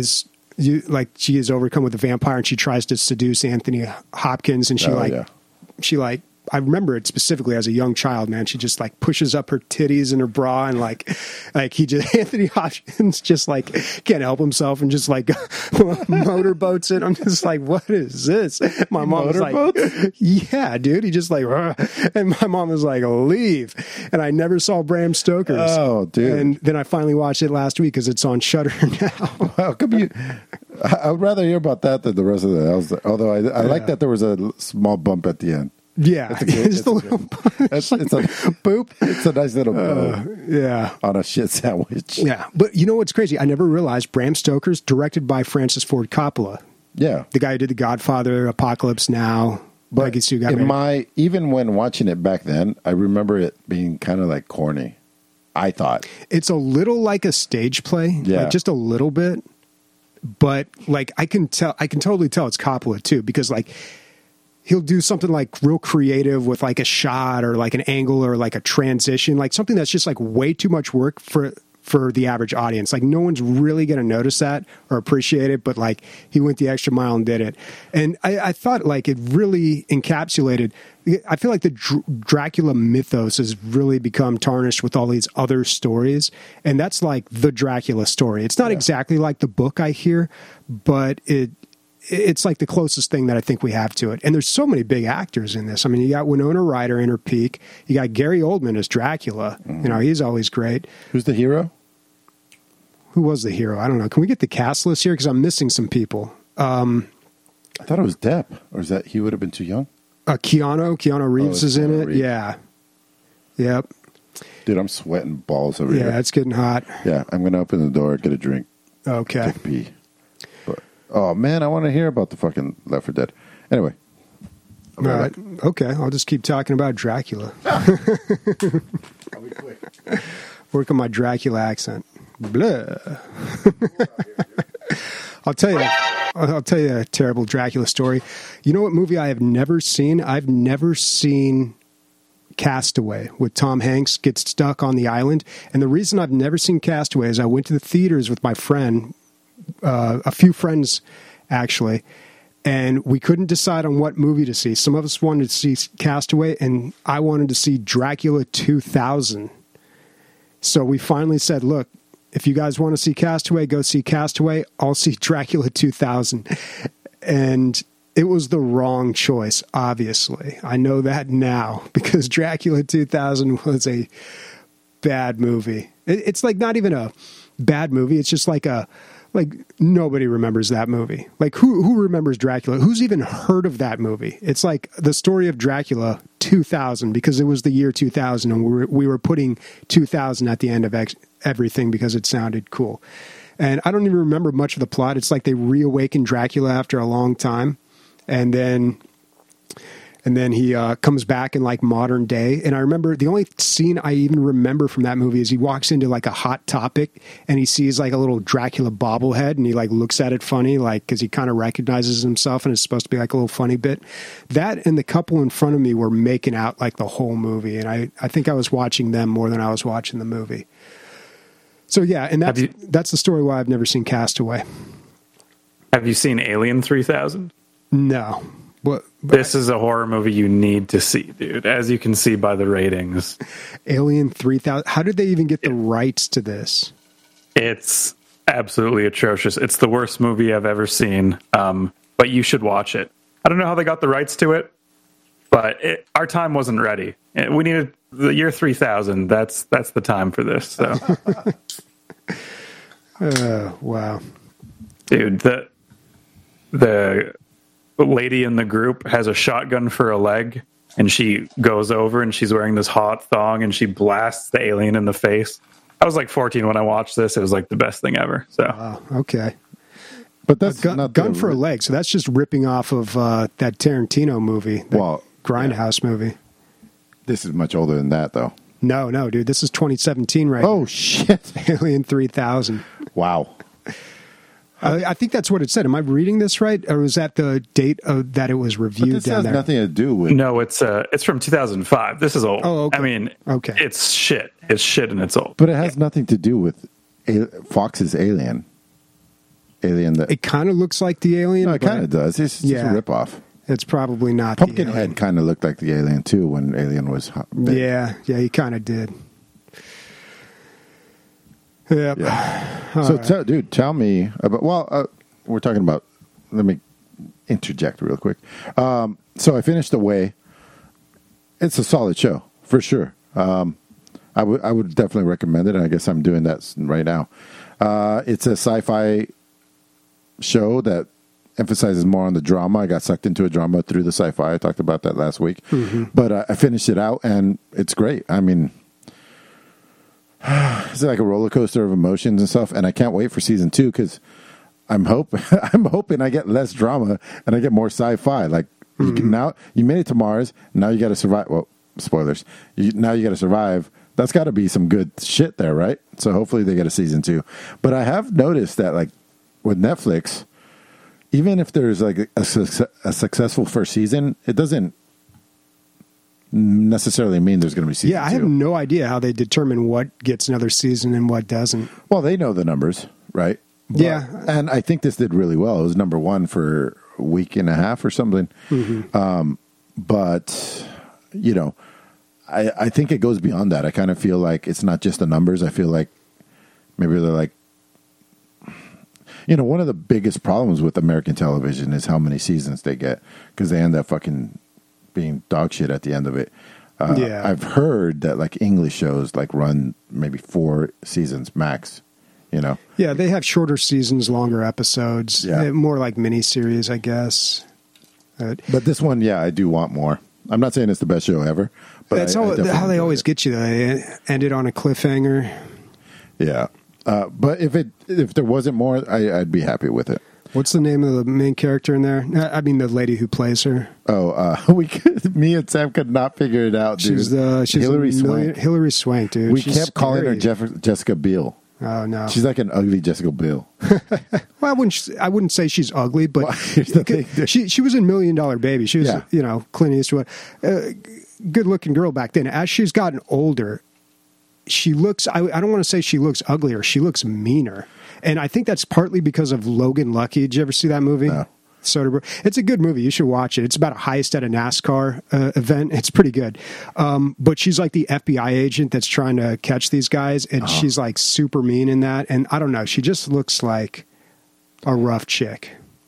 she is overcome with a vampire, and she tries to seduce Anthony Hopkins, and she I remember it specifically as a young child, man. She just like pushes up her titties in her bra and like Anthony Hopkins just like can't help himself and just like motorboats it. I'm just like, what is this? My mom was like, yeah, dude. He just like, and my mom was like, leave. And I never saw Bram Stoker's. Oh, dude. And then I finally watched it last week because it's on Shudder now. How come you? I would rather hear about that than the rest of the. Although I like that there was a small bump at the end. Yeah, it's a little it's a boop. It's a nice little on a shit sandwich. Yeah, but you know what's crazy? I never realized Bram Stoker's directed by Francis Ford Coppola. Yeah, the guy who did The Godfather, Apocalypse Now. But even when watching it back then, I remember it being kind of like corny. I thought it's a little like a stage play, like just a little bit. But like I can totally tell it's Coppola too, because like he'll do something like real creative with like a shot or like an angle or like a transition, like something that's just like way too much work for the average audience. Like no one's really going to notice that or appreciate it, but like he went the extra mile and did it. And I thought like it really encapsulated, I feel like the Dracula mythos has really become tarnished with all these other stories. And that's like the Dracula story. It's not exactly like the book I hear, but it's like the closest thing that I think we have to it. And there's so many big actors in this. I mean, you got Winona Ryder in her peak. You got Gary Oldman as Dracula. Mm-hmm. You know, he's always great. Who's the hero? Who was the hero? I don't know. Can we get the cast list here? Because I'm missing some people. I thought it was Depp. Or is that he would have been too young? Keanu Reeves is in it. Reeves. Yeah. Yep. Dude, I'm sweating balls over here. Yeah, it's getting hot. Yeah, I'm going to open the door, get a drink. Okay. Take a pee. Oh, man, I want to hear about the fucking Left 4 Dead. Anyway. I'll be right back. Okay, I'll just keep talking about Dracula. I'll be quick. Work on my Dracula accent. Blah. I'll tell you a terrible Dracula story. You know what movie I have never seen? I've never seen Castaway with Tom Hanks gets stuck on the island. And the reason I've never seen Castaway is I went to the theaters with my friend, a few friends actually, and we couldn't decide on what movie to see. Some of us wanted to see Castaway, and I wanted to see Dracula 2000. So we finally said, look, if you guys want to see Castaway, go see Castaway. I'll see Dracula 2000. And it was the wrong choice, obviously. I know that now because Dracula 2000 was a bad movie. It's like not even a bad movie. It's just like nobody remembers that movie. Like who remembers Dracula? Who's even heard of that movie? It's like the story of Dracula 2000 because it was the year 2000 and we were putting 2000 at the end of everything because it sounded cool. And I don't even remember much of the plot. It's like they reawakened Dracula after a long time. And then he comes back in like modern day. And I remember the only scene I even remember from that movie is he walks into like a Hot Topic and he sees like a little Dracula bobblehead and he like looks at it funny, like, cause he kind of recognizes himself and it's supposed to be like a little funny bit. That and the couple in front of me were making out like the whole movie. And I think I was watching them more than I was watching the movie. So yeah. And that's the story why I've never seen Castaway. Have you seen Alien 3000? No. This is a horror movie you need to see, dude, as you can see by the ratings. Alien 3000. How did they even get the rights to this? It's absolutely atrocious. It's the worst movie I've ever seen, but you should watch it. I don't know how they got the rights to it, but our time wasn't ready. We needed the year 3000. That's the time for this. So, wow. Dude, the lady in the group has a shotgun for a leg and she goes over and she's wearing this hot thong and she blasts the alien in the face. I was like 14 when I watched this. It was like the best thing ever. So okay. But that's not gun for a leg. So that's just ripping off of that Tarantino movie, Grindhouse movie. This is much older than that though. No, dude. This is 2017 right Oh now. Shit. Alien 3000. Wow. I think that's what it said. Am I reading this right, or was that the date that it was reviewed? But this down has there? Nothing to do with. No, it's from 2005. This is old. Oh, okay. I mean, okay. It's shit. It's shit, and it's old. But it has nothing to do with Fox's Alien. It kind of looks like the Alien. No, it kind of does. It's just a ripoff. It's probably not. Pumpkinhead kind of looked like the Alien too when Alien was big. Yeah, he kind of did. Yep. Yeah. So, dude, tell me about. Well, we're talking about. Let me interject real quick. So I finished Away. It's a solid show for sure. I would definitely recommend it. And I guess I'm doing that right now. It's a sci-fi show that emphasizes more on the drama. I got sucked into a drama through the sci-fi. I talked about that last week, but I finished it out and it's great. I mean. It's like a roller coaster of emotions and stuff, and I can't wait for season 2 because I'm hoping I get less drama and I get more sci-fi. Like now, you made it to Mars. Now you got to survive. Well, spoilers. Now you got to survive. That's got to be some good shit there, right? So hopefully they get a season 2. But I have noticed that, like with Netflix, even if there's like a successful first season, it doesn't necessarily mean there's going to be season 2. Yeah, I have no idea how they determine what gets another season and what doesn't. Well, they know the numbers, right? Yeah. And I think this did really well. It was number 1 for a week and a half or something. But, you know, I think it goes beyond that. I kind of feel like it's not just the numbers. I feel like maybe they're like, you know, one of the biggest problems with American television is how many seasons they get because they end up fucking being dog shit at the end of it. I've heard that like English shows like run maybe 4 seasons max, you know? Yeah, they have shorter seasons, longer episodes, more like miniseries, I guess. But this one, yeah, I do want more. I'm not saying it's the best show ever, but that's how they always get you. They end it on a cliffhanger. Yeah. But if there wasn't more, I'd be happy with it. What's the name of the main character in there? I mean, the lady who plays her. Oh, me and Sam could not figure it out, dude. She's Hilary Swank. Hilary Swank, dude. We She's kept calling her scary. Jessica Biel. Oh no, She's like an ugly Jessica Biel. well, I wouldn't say she's ugly, but Well, here's the thing, dude. she was in $1 Million Baby. She was, Yeah. Clint Eastwood, good looking girl back then. As she's gotten older, she looks. I don't want to say she looks uglier. She looks meaner, and I think that's partly because of Logan Lucky. Did you ever see that movie? No. Soderbergh. It's a good movie. You should watch it. It's about a heist at a NASCAR event. It's pretty good. But she's like the FBI agent that's trying to catch these guys, and she's like super mean in that. And I don't know. She just looks like a rough chick.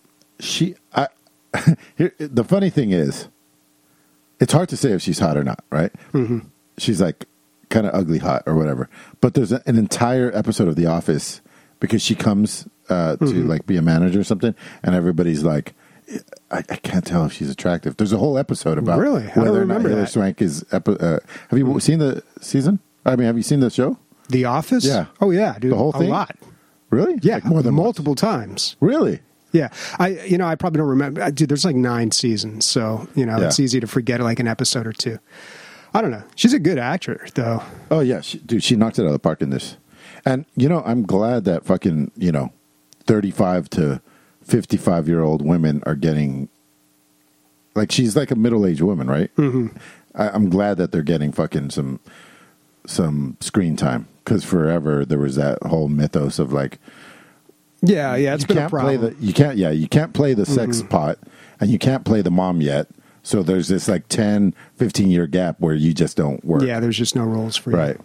The funny thing is, it's hard to say if she's hot or not, right? Mm-hmm. She's like kind of ugly hot or whatever. But there's an entire episode of The Office because she comes to like be a manager or something, and everybody's like, I can't tell if she's attractive. There's a whole episode about Really? I don't whether or not remember Hilary that. Swank is. Have you seen the season? I mean, have you seen the show? The Office? Yeah. Oh yeah, dude. The whole thing? A lot. Really? Yeah, Like more than multiple times. Really? Yeah, I probably don't remember. Dude, there's like 9 seasons, so it's easy to forget like an episode or two. I don't know. She's a good actor, though. Oh yeah, she knocked it out of the park in this. And I'm glad that fucking 35 to 55-year-old women are getting, like, she's like a middle-aged woman, right? Mm-hmm. I'm glad that they're getting fucking some screen time, because forever there was that whole mythos of like, Yeah, it's you been a can't problem. you can't play the sex pot, and you can't play the mom yet. So there's this like 10, 15-year gap where you just don't work. Yeah, there's just no roles for you. Right.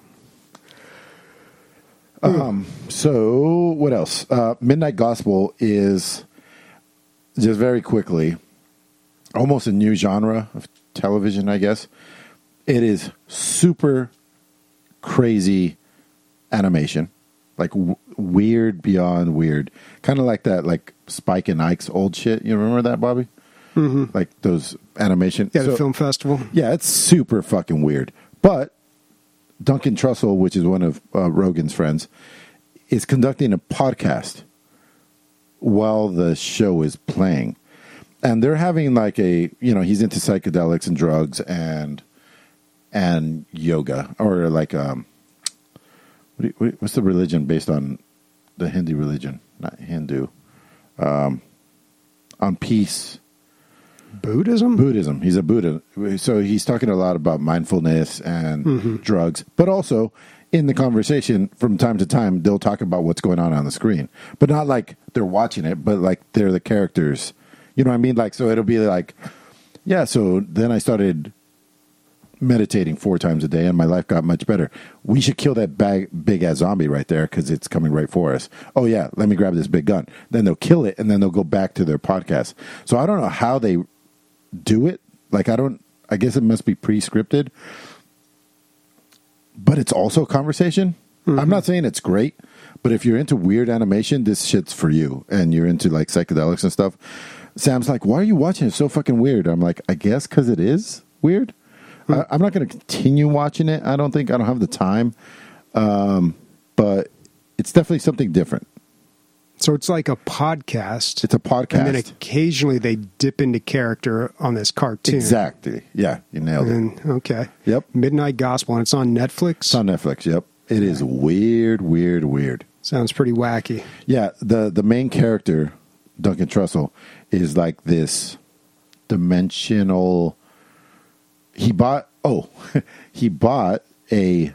So what else? Midnight Gospel is, just very quickly, almost a new genre of television, I guess. It is super crazy animation, like weird beyond weird, kind of like that, like Spike and Ike's old shit. You remember that, Bobby? Mm-hmm. Like those animation. Yeah, the film festival. Yeah, it's super fucking weird. But Duncan Trussell, which is one of Rogan's friends, is conducting a podcast while the show is playing. And they're having like he's into psychedelics and drugs and yoga, or like what's the religion based on the Hindu religion? Not Hindu. On peace. Buddhism? He's a Buddha. So he's talking a lot about mindfulness and drugs, but also in the conversation from time to time, they'll talk about what's going on the screen, but not like they're watching it, but like they're the characters. You know what I mean? Like, so it'll be like, yeah, so then I started meditating 4 times a day and my life got much better. We should kill that big ass zombie right there because it's coming right for us. Oh yeah, let me grab this big gun. Then they'll kill it and then they'll go back to their podcast. So I don't know how they do it. Like, I guess it must be pre-scripted, but it's also a conversation. Mm-hmm. I'm not saying it's great, but if you're into weird animation, this shit's for you, and you're into like psychedelics and stuff. Sam's like, why are you watching it? So fucking weird. I'm like, I guess because it is weird. I'm not going to continue watching it. I don't have the time. But it's definitely something different. So it's like a podcast. It's a podcast. And then occasionally they dip into character on this cartoon. Exactly. Yeah, you nailed it. Okay. Yep. Midnight Gospel, and it's on Netflix? It's on Netflix, yep. It is weird. Sounds pretty wacky. Yeah, the main character, Duncan Trussell, is like this dimensional... He bought a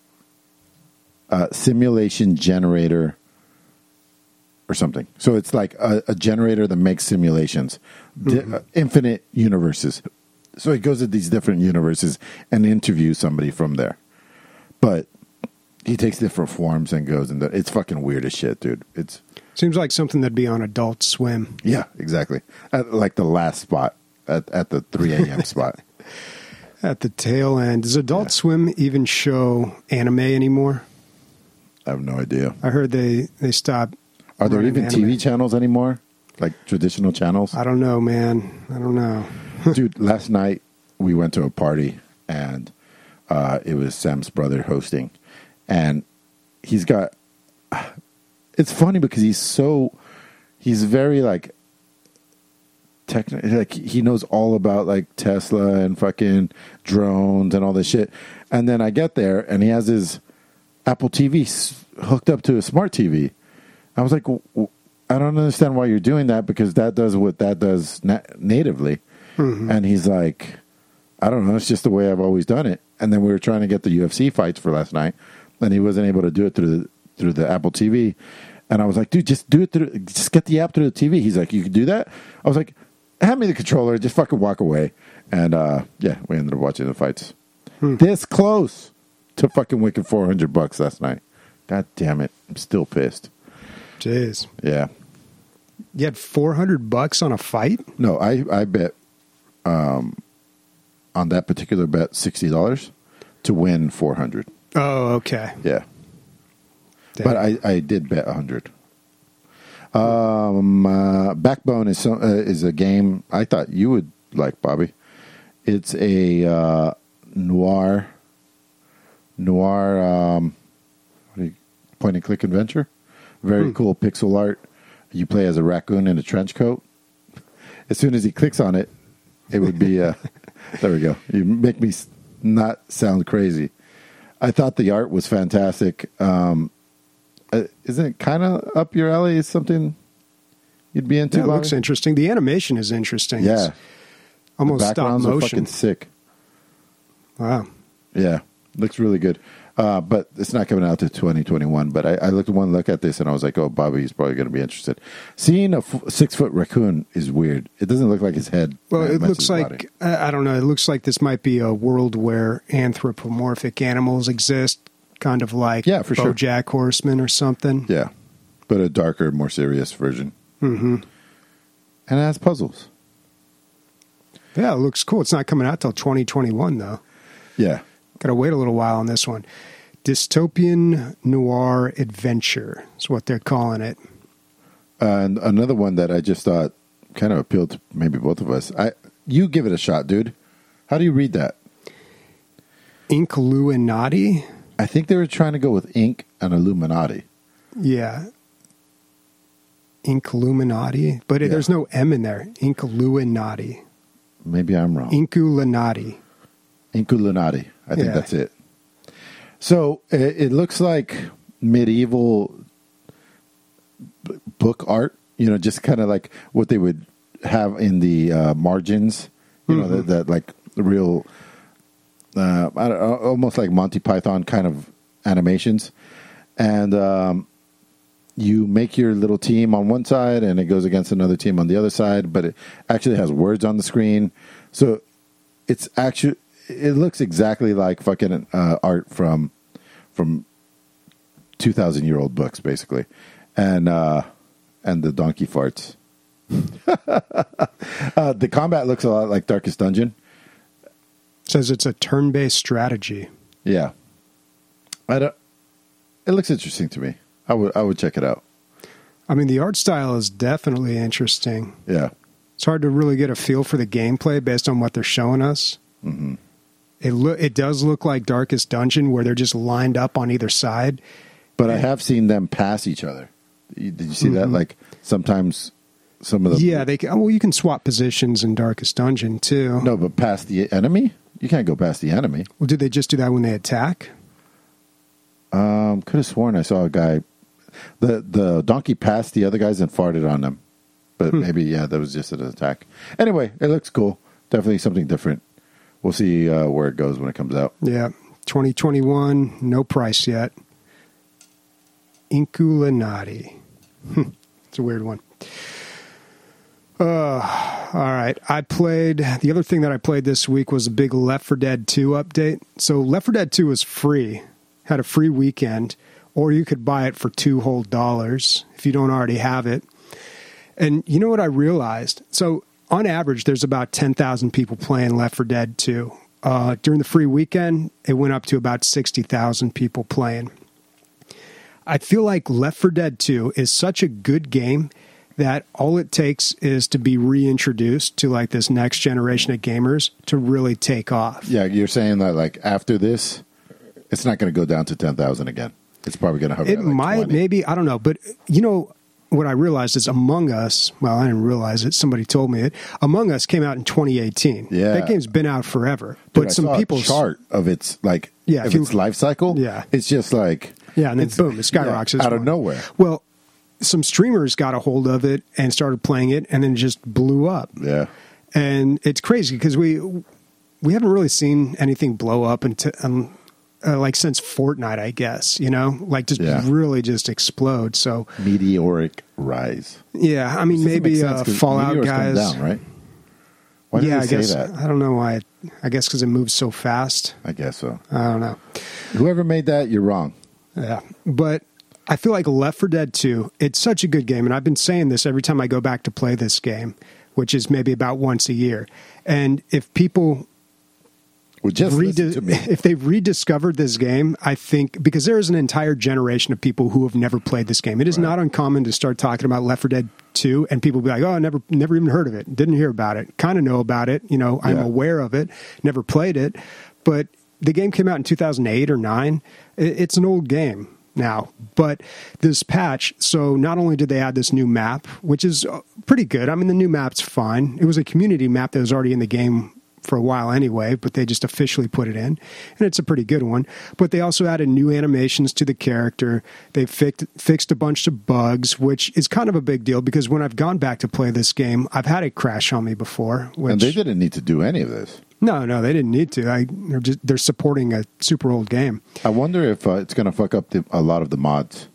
simulation generator or something. So it's like a generator that makes simulations, infinite universes. So he goes to these different universes and interviews somebody from there. But he takes different forms and goes into it's fucking weird as shit, dude. It's seems like something that'd be on Adult Swim. Yeah, exactly. At like the last spot at the 3 a.m. spot. At the tail end. Does Adult Swim even show anime anymore? I have no idea. I heard they stopped. Are there even anime. TV channels anymore? Like traditional channels? I don't know, man. I don't know. Dude, last night we went to a party and it was Sam's brother hosting. And he's got... It's funny because he's he's very like like he knows all about like Tesla and fucking drones and all this shit. And then I get there and he has his Apple TV hooked up to a smart TV. I was like, I don't understand why you're doing that, because that does what that does natively. Mm-hmm. And he's like, I don't know, it's just the way I've always done it. And then we were trying to get the UFC fights for last night, and he wasn't able to do it through the Apple TV. And I was like, dude, just do it just get the app through the TV. He's like, you can do that? I was like, hand me the controller, just fucking walk away. And yeah, we ended up watching the fights. This close to fucking winking $400 last night. God damn it. I'm still pissed. Jeez. Yeah. You had $400 on a fight? No, I bet on that particular bet $60 to win $400. Oh, okay. Yeah. Damn. But I did bet 100. Backbone is a game I thought you would like, Bobby. It's a noir point and click adventure. Very cool pixel art. You play as a raccoon in a trench coat. As soon as he clicks on it, it would be there we go. You make me not sound crazy. I thought the art was fantastic. Isn't it kind of up your alley? Is something you'd be into? Yeah, it looks interesting. The animation is interesting. Yeah. It's almost stop motion. Are fucking sick. Wow. Yeah. Looks really good. But it's not coming out to 2021. But I looked one look at this and I was like, oh, Bobby's probably going to be interested. Seeing a 6-foot raccoon is weird. It doesn't look like his head. Well, it looks like, I don't know, it looks like this might be a world where anthropomorphic animals exist, kind of like for sure. BoJack Horseman or something. Yeah, but a darker, more serious version. Mm-hmm. And it has puzzles. Yeah, it looks cool. It's not coming out till 2021, though. Yeah. Got to wait a little while on this one. Dystopian noir adventure is what they're calling it. And another one that I just thought kind of appealed to maybe both of us. You give it a shot, dude. How do you read that? Inkluminati? I think they were trying to go with ink and Illuminati. Yeah. Inkluminati. But there's no M in there. Inkluminati. Maybe I'm wrong. Inkulinati. Inkulinati. I think that's it. So it looks like medieval book art, just kind of like what they would have in the margins, that like real, almost like Monty Python kind of animations. And you make your little team on one side and it goes against another team on the other side, but it actually has words on the screen. So it looks exactly like fucking art from 2,000-year-old books, basically, and the donkey farts. The combat looks a lot like Darkest Dungeon. Says it's a turn-based strategy. Yeah, it looks interesting to me. I would check it out. I mean, the art style is definitely interesting. Yeah, it's hard to really get a feel for the gameplay based on what they're showing us. Mm-hmm. It does look like Darkest Dungeon, where they're just lined up on either side. But I have seen them pass each other. Did you see that? Like sometimes some of them. Yeah, you can swap positions in Darkest Dungeon too. No, but past the enemy, you can't go past the enemy. Well, did they just do that when they attack? Could have sworn I saw a guy. The donkey passed the other guys and farted on them, but maybe that was just an attack. Anyway, it looks cool. Definitely something different. We'll see where it goes when it comes out. Yeah, 2021, no price yet. Inkulinati. It's a weird one. All right. The other thing that I played this week was a big Left 4 Dead 2 update. So Left 4 Dead 2 was free, had a free weekend, or you could buy it for $2 whole if you don't already have it. And you know what I realized? So on average, there's about 10,000 people playing Left 4 Dead 2. During the free weekend, it went up to about 60,000 people playing. I feel like Left 4 Dead 2 is such a good game that all it takes is to be reintroduced to like this next generation of gamers to really take off. Yeah, you're saying that like after this, it's not going to go down to 10,000 again. It's probably going to hover. It might, 20. maybe, I don't know. But what I realized is Among Us, well, I didn't realize it. Somebody told me it. Among Us came out in 2018. Yeah. That game's been out forever. Dude, But I some saw people a chart of its like Yeah, of if its you- life cycle. Yeah. It's just like Yeah, and then it's- boom, it skyrockets. out of nowhere. Well, some streamers got a hold of it and started playing it, and then it just blew up. Yeah. And it's crazy because we haven't really seen anything blow up until like since Fortnite, I guess. You know, like just Yeah. really just explode. So Meteoric rise. yeah, I mean Doesn't maybe make sense 'cause Fallout meteors come guys. down, right? Why do Yeah, they I guess say that? I don't know why. I guess because it moves so fast. I guess so. I don't know. Whoever made that, you're wrong. Yeah, but I feel like Left 4 Dead 2, it's such a good game, and I've been saying this every time I go back to play this game, which is maybe about once a year. And if people Well, just listen to me. if they've rediscovered this game, I think because there is an entire generation of people who have never played this game. It is not uncommon to start talking about Left 4 Dead 2 and people be like, "Oh, I never even heard of it. Didn't hear about it. Kind of know about it, you know, I'm Yeah. aware of it, never played it." But the game came out in 2008 or 9. It's an old game now, but this patch, so not only did they add this new map, which is pretty good. I mean, the new map's fine. It was a community map that was already in the game for a while anyway, but they just officially put it in, and it's a pretty good one. But they also added new animations to the character. They fixed a bunch of bugs, which is kind of a big deal because when I've gone back to play this game, I've had it crash on me before. Which, And they didn't need to do any of this. No, they didn't need to. They're supporting a super old game. I wonder if it's going to fuck up a lot of the mods.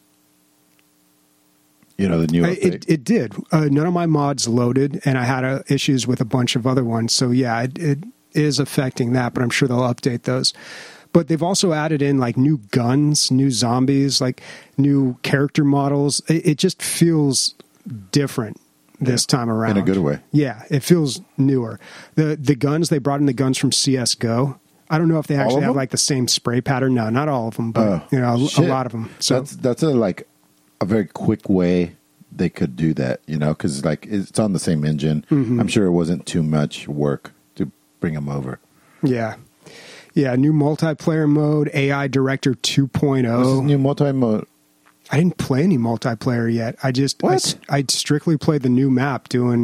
You know, the new update. It did. None of my mods loaded, and I had issues with a bunch of other ones. So yeah, it is affecting that, but I'm sure they'll update those. But they've also added in like new guns, new zombies, like new character models. It just feels different this time around. In a good way. Yeah, it feels newer. The guns, they brought in the guns from CSGO. I don't know if they All actually of have them? like the same spray pattern. No, not all of them, but you know, a Shit. lot of them. So That's a very quick way they could do that, you know, because like it's on the same engine. Mm-hmm. I'm sure it wasn't too much work to bring them over. yeah. Yeah, new multiplayer mode, AI Director 2.0. This is new multi-mode. I didn't play any multiplayer yet. What? I strictly played the new map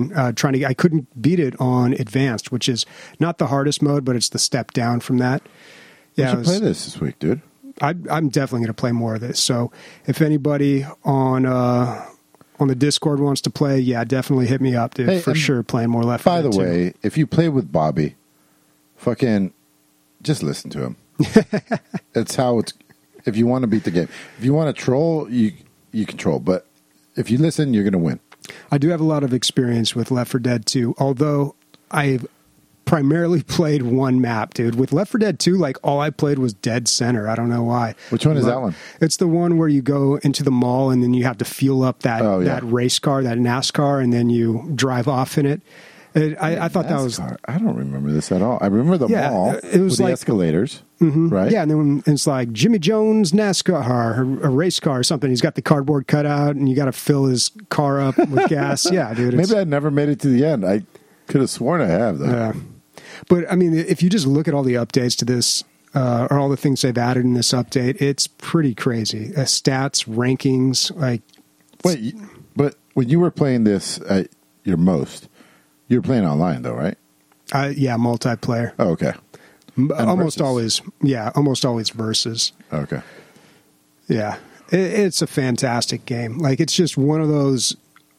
I couldn't beat it on advanced, which is not the hardest mode, but it's the step down from that. You Yeah, should play this week, dude. I'm definitely going to play more of this. So if anybody on the Discord wants to play, yeah, definitely hit me up, dude. Hey, for and sure, playing more Left 4 By Dead the 2. way, if you play with Bobby, fucking just listen to him. It's how it's. If you want to beat the game, if you want to troll, you can troll. But if you listen, you're going to win. I do have a lot of experience with Left 4 Dead 2, although I've primarily played one map, dude. With Left 4 Dead 2, like all I played was Dead Center. I don't know why. Which one is that one? It's the one where you go into the mall and then you have to fuel up that that race car, that NASCAR, and then you drive off in it. I thought that was. NASCAR. I don't remember this at all. I remember the mall. It was with the like escalators, right? Yeah, and then it's like Jimmy Jones NASCAR, a race car or something. He's got the cardboard cut out, and you got to fill his car up with gas. Yeah, dude. Maybe I never made it to the end. I could have sworn I have though. Yeah. But I mean, if you just look at all the updates to this, or all the things they've added in this update, it's pretty crazy. Stats, rankings, like. Wait, but when you were playing this at your most, you were playing online though, right? Yeah, multiplayer. Oh, okay. Almost versus. always, yeah, almost always versus. Okay. Yeah, it's a fantastic game. Like it's just one of those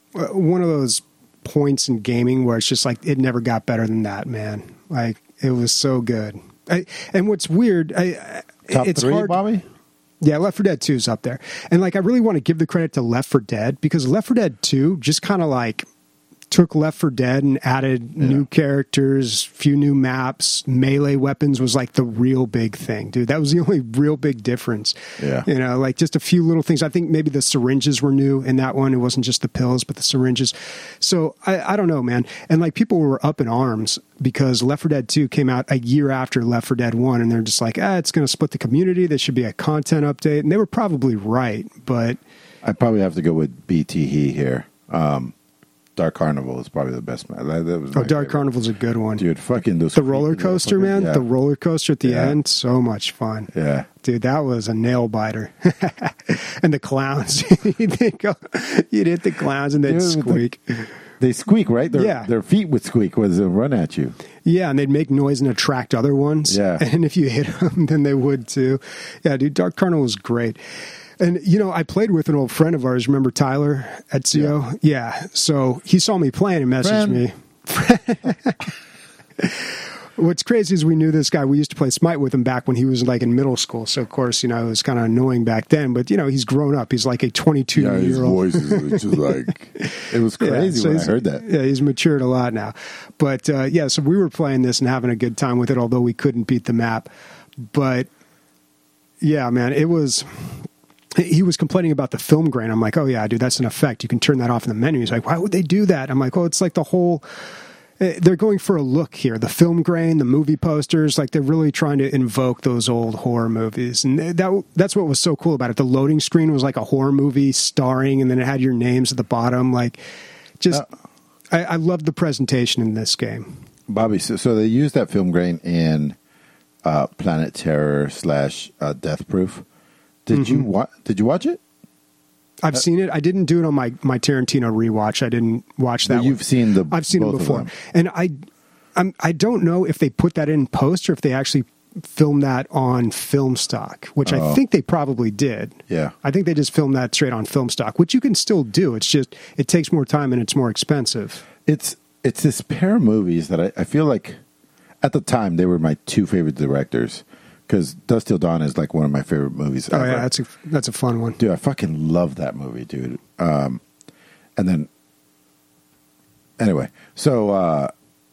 points in gaming where it's just like it never got better than that, man. Like it was so good. And what's weird, Top it's 3, hard. Bobby? Yeah, Left 4 Dead 2 is up there. And like I really want to give the credit to Left 4 Dead because Left 4 Dead 2 just kind of like took Left 4 Dead and added new characters, few new maps. Melee weapons was like the real big thing, dude. That was the only real big difference. Yeah. You know, like just a few little things. I think maybe the syringes were new in that one. It wasn't just the pills, but the syringes. So I don't know, man. And like people were up in arms because Left 4 Dead 2 came out a year after Left 4 Dead 1, and they're just like, it's going to split the community. There should be a content update. And they were probably right, but... I probably have to go with BTE here. Dark Carnival is probably the best. That was Oh, my Dark favorite. Carnival's a good one. Dude, fucking those The roller creepy little coaster, fuckers. man. Yeah. The roller coaster at the Yeah. end, so much fun. Yeah. Dude, that was a nail biter. And the clowns, you'd hit the clowns and they'd Dude, squeak. They squeak, right? Yeah. Their feet would squeak when they run at you. Yeah, and they'd make noise and attract other ones. Yeah. And if you hit them, then they would too. Yeah, dude, Dark Carnival was great. And, you know, I played with an old friend of ours. Remember Tyler at CO? Yeah. So he saw me playing and messaged me. What's crazy is we knew this guy. We used to play Smite with him back when he was like in middle school. So, of course, you know, it was kind of annoying back then. But, you know, he's grown up. He's like a 22-year-old. is just like, it was crazy so when I he's- heard that. Yeah, he's matured a lot now. But yeah, so we were playing this and having a good time with it, although we couldn't beat the map. But yeah, man, it was. He was complaining about the film grain. I'm like, oh yeah, dude, that's an effect. You can turn that off in the menu. He's like, why would they do that? I'm like, oh, it's like the whole. They're going for a look here. The film grain, the movie posters, like they're really trying to invoke those old horror movies. And that's what was so cool about it. The loading screen was like a horror movie starring, and then it had your names at the bottom. Like, just, I loved the presentation in this game. Bobby, so they used that film grain in Planet Terror / Death Proof. Did you watch it? I've seen it. I didn't do it on my Tarantino rewatch. I didn't watch that. But you've seen the. I've seen it both of before, them. and I don't know if they put that in post or if they actually filmed that on film stock, which I think they probably did. Yeah. I think they just filmed that straight on film stock, which you can still do. It's just it takes more time and it's more expensive. It's this pair of movies that I feel like at the time they were my two favorite directors. Because Dusk Till Dawn is like one of my favorite movies Oh ever. yeah, that's a fun one. Dude, I fucking love that movie, dude. And then, anyway, so,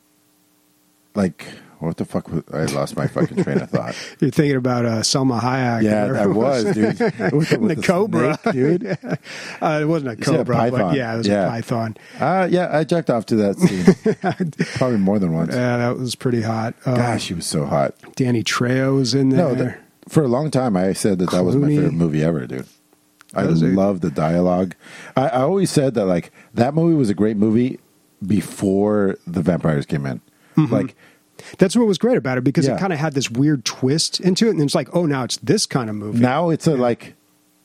like, what the fuck was, I lost my fucking train of thought. You're thinking about Selma Hayek. Yeah, or I was, dude. With the cobra, snake, dude. It wasn't a You said a cobra, python. but yeah, it was a python. Yeah, I jacked off to that scene. Probably more than once. Yeah, that was pretty hot. Gosh, she was so hot. Danny Trejo was in there. No, for a long time, I said that was my Clooney. favorite movie ever, dude. I Was it? love the dialogue. I always said that, like, that movie was a great movie before the vampires came in. Like, That's what was great about it because Yeah. it kind of had this weird twist into it, and it's like, oh, now it's this kind of movie. now it's a, like,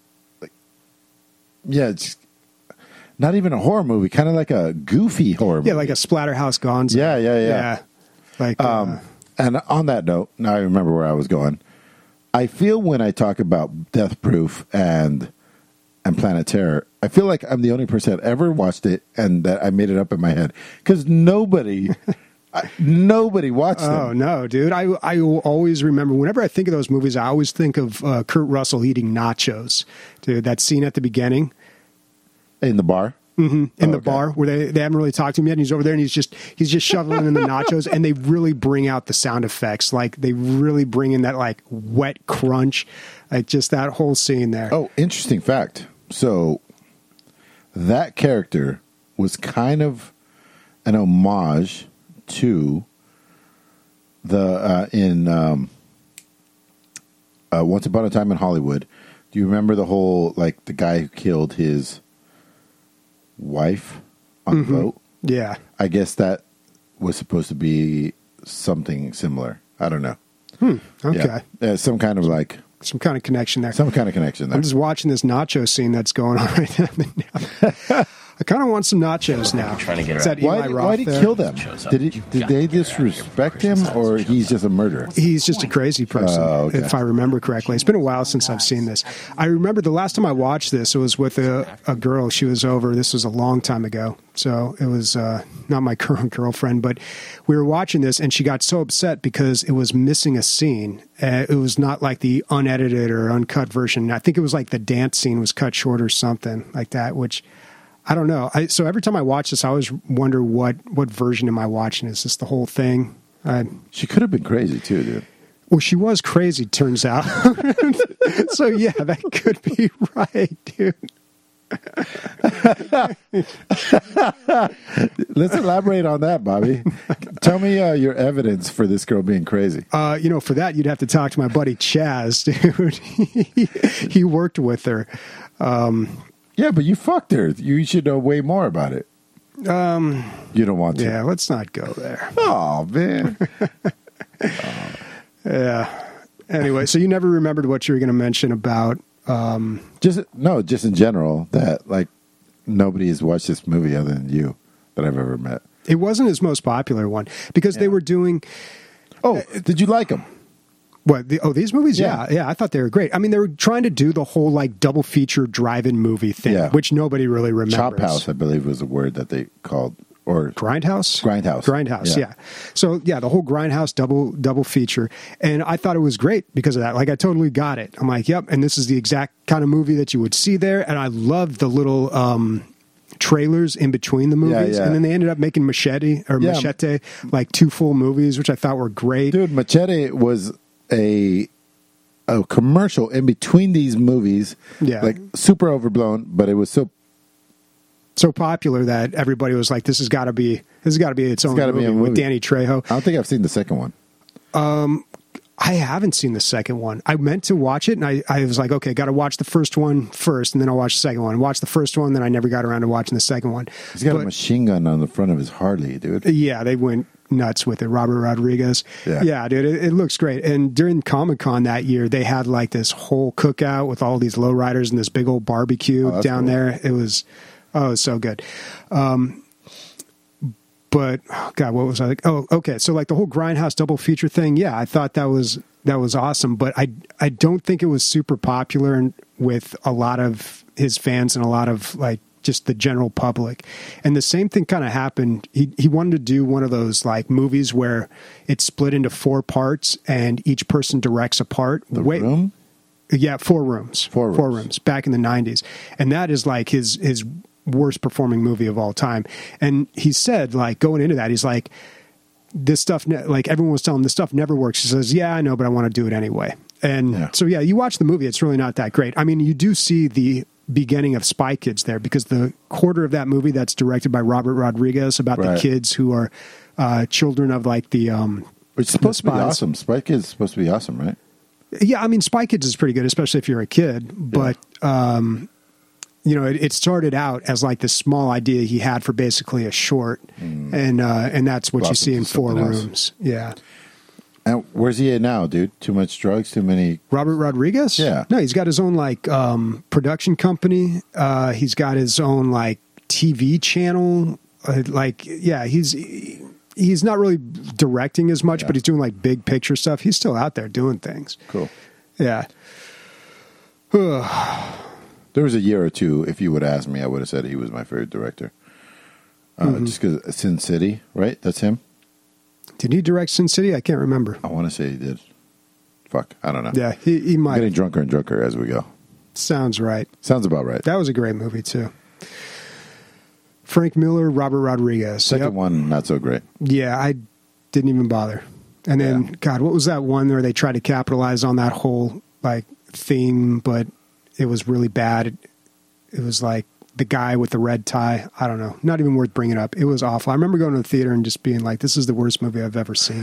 yeah, it's not even a horror movie, kind of like a goofy horror movie. Yeah, like a Splatterhouse Gonzo. Yeah. Like, And on that note, now I remember where I was going. I feel when I talk about Death Proof and Planet Terror, I feel like I'm the only person that ever watched it and that I made it up in my head because nobody watched them. oh no, dude! I will always remember. Whenever I think of those movies, I always think of Kurt Russell eating nachos. Dude, that scene at the beginning In the bar. in the okay. bar where they haven't really talked to him yet, and he's over there and he's just shoveling in the nachos, and they really bring out the sound effects. Like they really bring in that like wet crunch, like just that whole scene there. Oh, interesting fact. So that character was kind of an homage to the Once Upon a Time in Hollywood. Do you remember the whole like the guy who killed his wife on the boat? Yeah, I guess that was supposed to be something similar. I don't know. okay, Yeah, some kind of like some kind of connection there. some kind of connection there. I'm just watching this nacho scene that's going on right now. I kind of want some nachos now. trying to get Is that Why Eli Roth did he there? kill them? Did they disrespect him, or he's just a murderer? He's just a crazy person, okay. if I remember correctly. It's been a while since I've seen this. I remember the last time I watched this, it was with a girl. She was over. This was a long time ago. So it was not my current girlfriend, but we were watching this, and she got so upset because it was missing a scene. It was not like the unedited or uncut version. I think it was like the dance scene was cut short or something like that, which... I don't know. So every time I watch this, I always wonder what version am I watching? Is this the whole thing? She could have been crazy too, dude. Well, she was crazy, turns out. So yeah, that could be right, dude. Let's elaborate on that, Bobby. Tell me your evidence for this girl being crazy. For that, you'd have to talk to my buddy Chaz, dude. He worked with her. Yeah, but you fucked her. You should know way more about it. You don't want to. Yeah, let's not go there. Oh man. Yeah. Anyway, so you never remembered what you were going to mention about. Just in general that like nobody has watched this movie other than you that I've ever met. It wasn't his most popular one because they were doing. Oh, did you like them? What? These movies? Yeah. Yeah, I thought they were great. I mean, they were trying to do the whole like double feature drive-in movie thing, Yeah. which nobody really remembers. Chop House, I believe, was the word that they called, or Grindhouse? Grindhouse, yeah. So, yeah, the whole Grindhouse double feature. And I thought it was great because of that. Like, I totally got it. I'm like, yep, and this is the exact kind of movie that you would see there. And I loved the little trailers in between the movies. Yeah. And then they ended up making Machete, like 2 full movies, which I thought were great. Dude, Machete was a commercial in between these movies. Yeah. Like, super overblown, but it was so popular that everybody was like, "This has got to be its own gotta be movie a movie. with Danny Trejo." I don't think I've seen the second one. I haven't seen the second one. I meant to watch it, and I was like, "Okay, got to watch the first one first, and then I'll watch the second one." Watch the first one, then I never got around to watching the second one. He's got a machine gun on the front of his Harley, dude. Yeah, they went nuts with it. Robert Rodriguez. Yeah, dude, it looks great. And during Comic-Con that year, they had like this whole cookout with all these lowriders and this big old barbecue down there. It was so good. But God, what was I like? Oh, okay. So like the whole Grindhouse double feature thing. Yeah, I thought that was awesome. But I don't think it was super popular with a lot of his fans and a lot of like just the general public. And the same thing kind of happened. He wanted to do one of those like movies where it's split into 4 parts and each person directs a part. The Room? Yeah, 4 rooms. 4 rooms back in the 90s. And that is like his worst performing movie of all time. And he said, like, going into that, he's like, this stuff, like everyone was telling him this stuff never works. He says, yeah, I know, but I want to do it anyway. And so, yeah, you watch the movie, it's really not that great. I mean, you do see the beginning of Spy Kids there because the quarter of that movie that's directed by Robert Rodriguez about the kids who are children of like the it's supposed to be awesome. Spy Kids is supposed to be awesome, right? Yeah, I mean, Spy Kids is pretty good, especially if you're a kid. But you know, it started out as like this small idea he had for basically a short, and that's what you see in 4 rooms. Yeah. And where's he at now, dude? Too much drugs? Too many? Robert Rodriguez? Yeah. No, he's got his own like production company. He's got his own like TV channel. He's not really directing as much, but he's doing like big picture stuff. He's still out there doing things. Cool. Yeah. There was a year or two, if you would ask me, I would have said he was my favorite director. Just because Sin City, right? That's him? Did he direct Sin City? I can't remember. I want to say he did. Fuck, I don't know. Yeah, he might. I'm getting drunker and drunker as we go. Sounds right. Sounds about right. That was a great movie, too. Frank Miller, Robert Rodriguez. Second one, not so great. Yeah, I didn't even bother. And then, God, what was that one where they tried to capitalize on that whole like theme, but it was really bad? It was like the guy with the red tie. I don't know. Not even worth bringing up. It was awful. I remember going to the theater and just being like, this is the worst movie I've ever seen.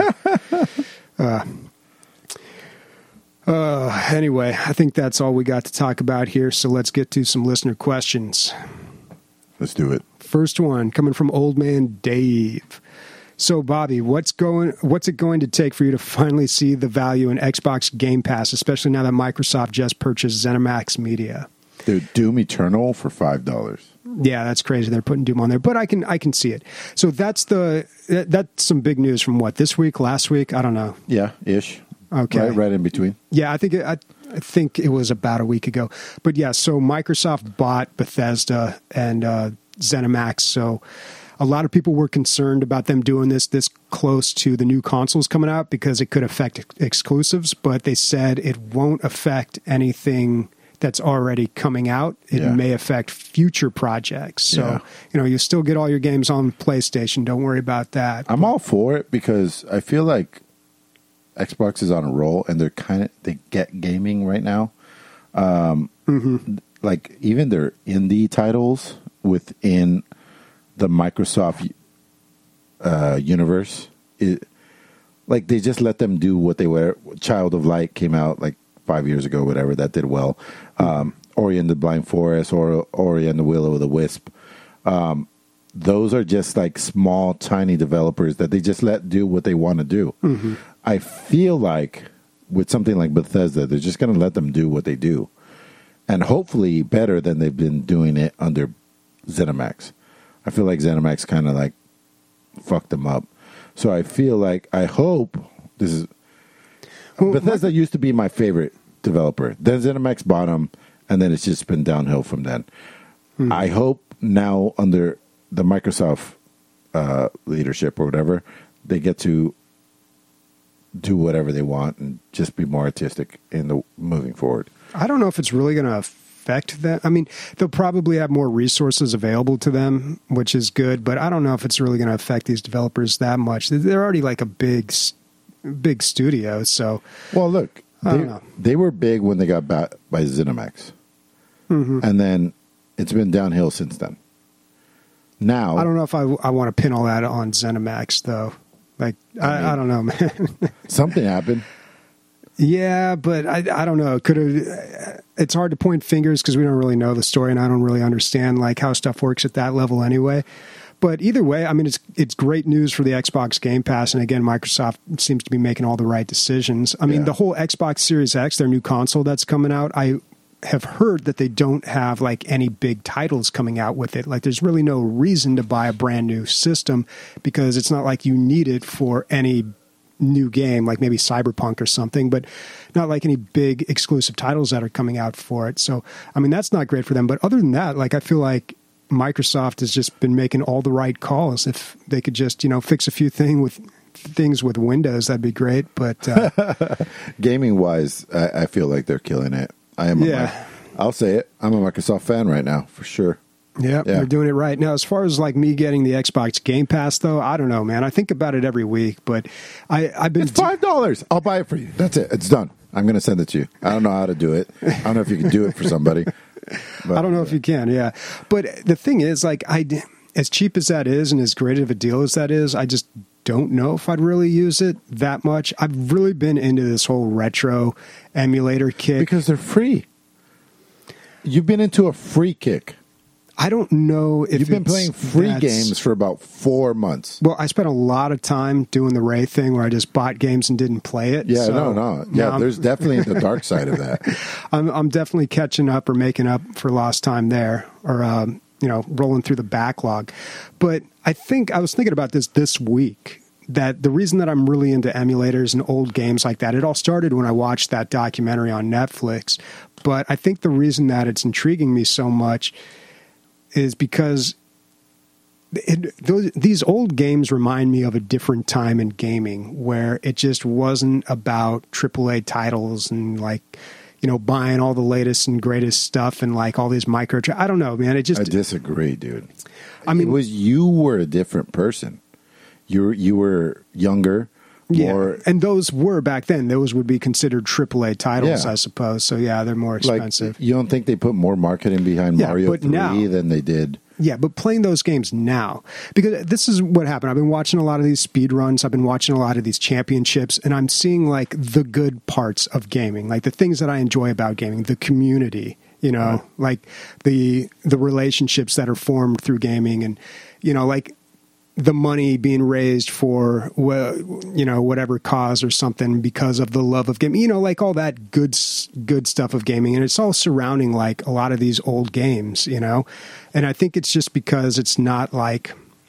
Anyway, I think that's all we got to talk about here. So let's get to some listener questions. Let's do it. First one coming from Old Man Dave. So, Bobby, what's it going to take for you to finally see the value in Xbox Game Pass, especially now that Microsoft just purchased ZeniMax Media? Dude, Doom Eternal for $5. Yeah, that's crazy. They're putting Doom on there, but I can see it. So that's some big news from what, this week, last week? I don't know. Yeah, ish. Okay, right in between. Yeah, I think it was about a week ago. But yeah, so Microsoft bought Bethesda and ZeniMax. So a lot of people were concerned about them doing this close to the new consoles coming out because it could affect exclusives. But they said it won't affect anything that's already coming out. It may affect future projects. So, you still get all your games on PlayStation. Don't worry about that. I'm all for it because I feel like Xbox is on a roll and they get gaming right now. Like even their indie titles within the Microsoft universe, like they just let them do what they were. Child of Light came out like 5 years ago, whatever, that did well. Ori and the Blind Forest, or Ori and the Will o' the Wisp. those are just like small, tiny developers that they just let do what they want to do. I feel like with something like Bethesda, they're just going to let them do what they do. And hopefully better than they've been doing it under ZeniMax. I feel like ZeniMax kind of like fucked them up. So I feel like, I hope this is... Bethesda used to be my favorite developer. Then ZeniMax bought them, and then it's just been downhill from then. I hope now under the Microsoft leadership or whatever, they get to do whatever they want and just be more artistic in the moving forward. I don't know if it's really going to affect that. I mean, they'll probably have more resources available to them, which is good, but I don't know if it's really going to affect these developers that much. They're already like a big studio, so... Well, look, I don't know. they were big when they got bought by ZeniMax. And then it's been downhill since then. Now... I don't know if I want to pin all that on ZeniMax, though. Like, I don't know, man. Something happened. Yeah, but I don't know. It's hard to point fingers because we don't really know the story, and I don't really understand like how stuff works at that level anyway. But either way, I mean, it's great news for the Xbox Game Pass, and again, Microsoft seems to be making all the right decisions. I mean, the whole Xbox Series X, their new console that's coming out, I have heard that they don't have like any big titles coming out with it. Like, there's really no reason to buy a brand new system because it's not like you need it for any new game, like maybe Cyberpunk or something, but not like any big exclusive titles that are coming out for it. So, I mean, that's not great for them. But other than that, like, I feel like Microsoft has just been making all the right calls. If they could just, fix a few things with Windows, that'd be great. But gaming wise, I feel like they're killing it. I am. I'll say it. I'm a Microsoft fan right now for sure. Yeah, they're doing it right. Now, as far as like me getting the Xbox Game Pass, though, I don't know, man. I think about it every week, but I've been... It's $5. I'll buy it for you. That's it. It's done. I'm going to send it to you. I don't know how to do it. I don't know if you can do it for somebody. But, I don't know if you can, yeah. But the thing is, like, as cheap as that is and as great of a deal as that is, I just don't know if I'd really use it that much. I've really been into this whole retro emulator kick. Because they're free. You've been into a free kick. I don't know if you've been playing free games for about 4 months. Well, I spent a lot of time doing the Ray thing where I just bought games and didn't play it. Yeah, so no. Yeah, there's definitely the dark side of that. I'm definitely catching up or making up for lost time there, or rolling through the backlog. But I was thinking about this week, that the reason that I'm really into emulators and old games like that, it all started when I watched that documentary on Netflix. But I think the reason that it's intriguing me so much is because these old games remind me of a different time in gaming where it just wasn't about AAA titles and like, buying all the latest and greatest stuff and like all these I don't know, man. I disagree, dude. I mean, you were a different person. You were younger. More, and those were back then. Those would be considered AAA titles, I suppose. So yeah, they're more expensive. Like, you don't think they put more marketing behind Mario 3 than they did? Yeah, but playing those games now, because this is what happened. I've been watching a lot of these speed runs. I've been watching a lot of these championships, and I'm seeing like the good parts of gaming, like the things that I enjoy about gaming, the community, like the relationships that are formed through gaming, and like the money being raised for, whatever cause or something because of the love of gaming, like all that good stuff of gaming. And it's all surrounding like a lot of these old games, and I think it's just because it's not like,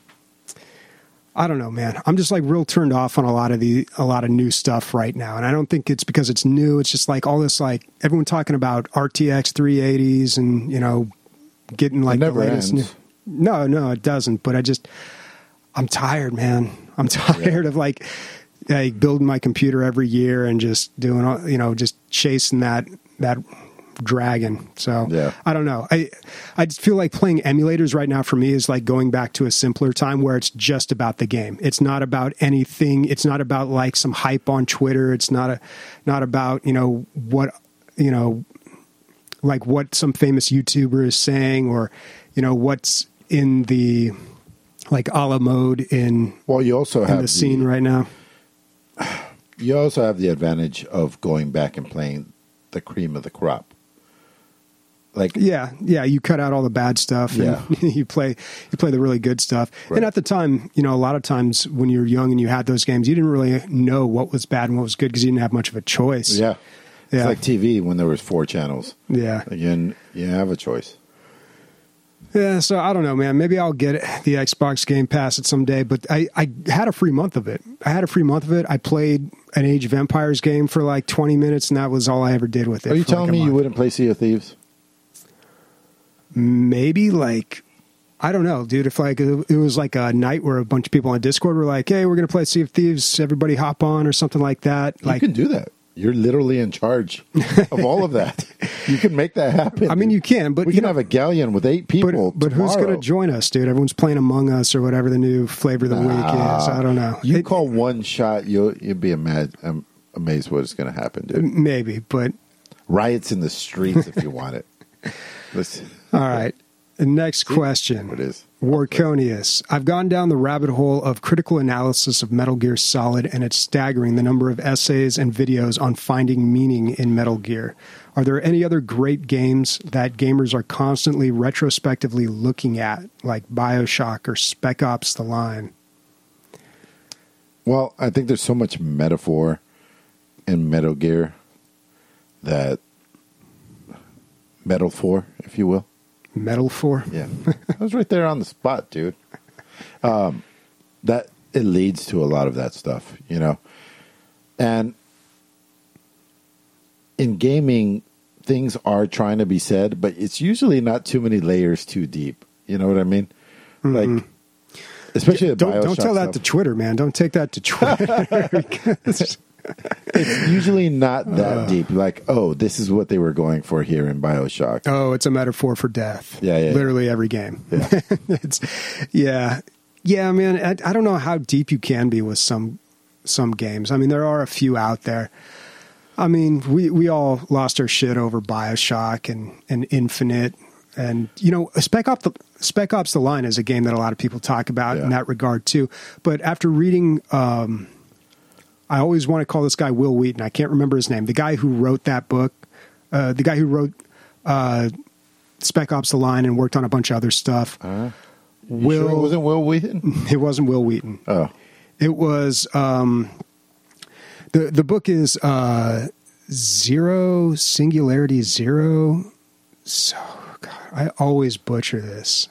I don't know, man. I'm just like real turned off on a lot of new stuff right now. And I don't think it's because it's new. It's just like all this, like everyone talking about RTX 380s and, getting like the latest. No, it doesn't. But I'm tired, man. I'm tired of like building my computer every year and just doing, just chasing that dragon. So I don't know. I just feel like playing emulators right now for me is like going back to a simpler time where it's just about the game. It's not about anything. It's not about like some hype on Twitter. It's not about, what, like what some famous YouTuber is saying or, what's in the like a la mode in you also have the scene right now. You also have the advantage of going back and playing the cream of the crop. Like, Yeah, you cut out all the bad stuff and Yeah. you play the really good stuff. Right. And at the time, a lot of times when you're young and you had those games, you didn't really know what was bad and what was good because you didn't have much of a choice. yeah. Yeah. It's like TV when there was 4 channels. Yeah. Again, you have a choice. Yeah, so I don't know, man. Maybe I'll get the Xbox Game Pass at some day, but I had a free month of it. I played an Age of Empires game for like 20 minutes, and that was all I ever did with it. Are you for like telling a me you month. wouldn't play Sea of Thieves? Maybe like, I don't know, dude. If like it was like a night where a bunch of people on Discord were like, "Hey, we're gonna play Sea of Thieves. Everybody hop on," or something like that. You Like, can do that. You're literally in charge of all of that. You can make that happen. I mean, you can, but we you can know, have a galleon with 8 people. but who's tomorrow. gonna join us, dude? Everyone's playing Among Us or whatever the new flavor of the week is. I don't know. You call one shot, you'd be amazed what's going to happen, dude. Maybe, but Riots in the streets if you want it. Listen, all right. Next question. what it is. Warconius. I've gone down the rabbit hole of critical analysis of Metal Gear Solid, and it's staggering the number of essays and videos on finding meaning in Metal Gear. Are there any other great games that gamers are constantly retrospectively looking at, like BioShock or Spec Ops: The Line? Well, I think there's so much metaphor in Metal Gear that metaphor, if you will. Metal 4? Yeah, I was right there on the spot, dude. That it leads to a lot of that stuff, and in gaming, things are trying to be said, but it's usually not too many layers too deep. You know what I mean? Like, especially the Don't BioShock tell that stuff. to Twitter, man. Don't take that to Twitter. because- It's usually not that deep. Like, oh, this is what they were going for here in BioShock. Oh, it's a metaphor for death. Yeah. Literally every game. Yeah. Yeah, man. I don't know how deep you can be with some games. I mean, there are a few out there. I mean, we all lost our shit over BioShock and Infinite. And, Spec Ops: The Line is a game that a lot of people talk about in that regard, too. But after reading... I always want to call this guy Will Wheaton. I can't remember his name. The guy who wrote that book, the guy who wrote Spec Ops: The Line and worked on a bunch of other stuff. Sure it wasn't Will Wheaton? It wasn't Will Wheaton. Oh. It was the book is Zero Singularity Zero. So God, I always butcher this.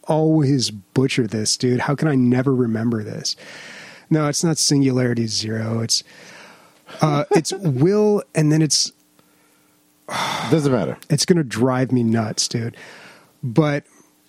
Dude. How can I never remember this? No, it's not Singularity Zero. It's Will, and then it's Doesn't matter. It's going to drive me nuts, dude. But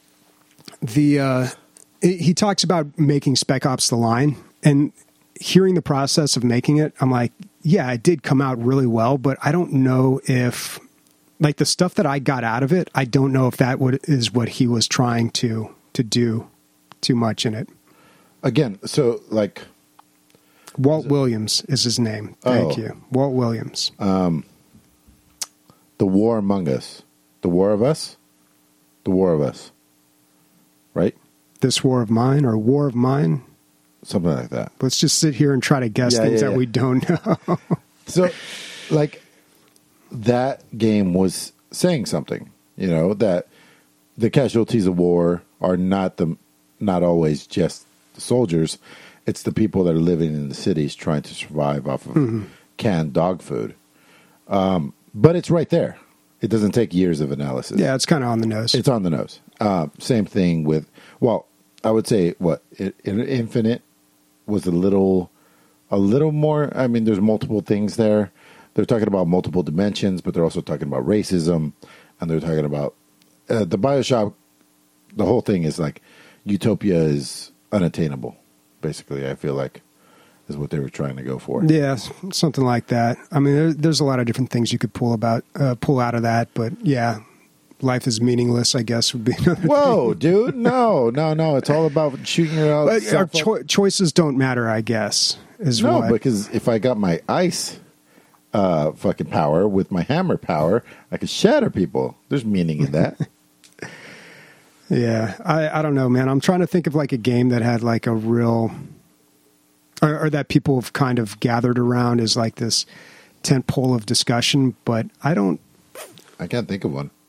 he talks about making Spec Ops: The Line, and hearing the process of making it, I'm like, yeah, it did come out really well, but I don't know if, like, the stuff that I got out of it, I don't know if that is what he was trying to do too much in it. Again, so, like... Walt Williams is his name. Thank Oh. you. Walt Williams. The War Among Us. The War of Us? The War of Us. Right? This War of Mine or War of Mine? Something like that. Let's just sit here and try to guess things that we don't know. So, like, that game was saying something, that the casualties of war are not always just the soldiers. It's the people that are living in the cities trying to survive off of canned dog food. But it's right there. It doesn't take years of analysis. Yeah, it's kind of on the nose. It's on the nose. Same thing with, well, I would say Infinite was a little more. I mean, there's multiple things there. They're talking about multiple dimensions, but they're also talking about racism, and they're talking about the BioShock. The whole thing is like utopia is unattainable. Basically, I feel like is what they were trying to go for. Yeah, something like that. I mean, there's a lot of different things you could pull out of that, but yeah, life is meaningless, I guess, would be another Whoa, dude! No. It's all about shooting your But our choices don't matter, I guess. Because if I got my ice fucking power with my hammer power, I could shatter people. There's meaning in that. Yeah, I don't know, man. I'm trying to think of like a game that had like a real, or that people have kind of gathered around as like this tent pole of discussion, but I can't think of one.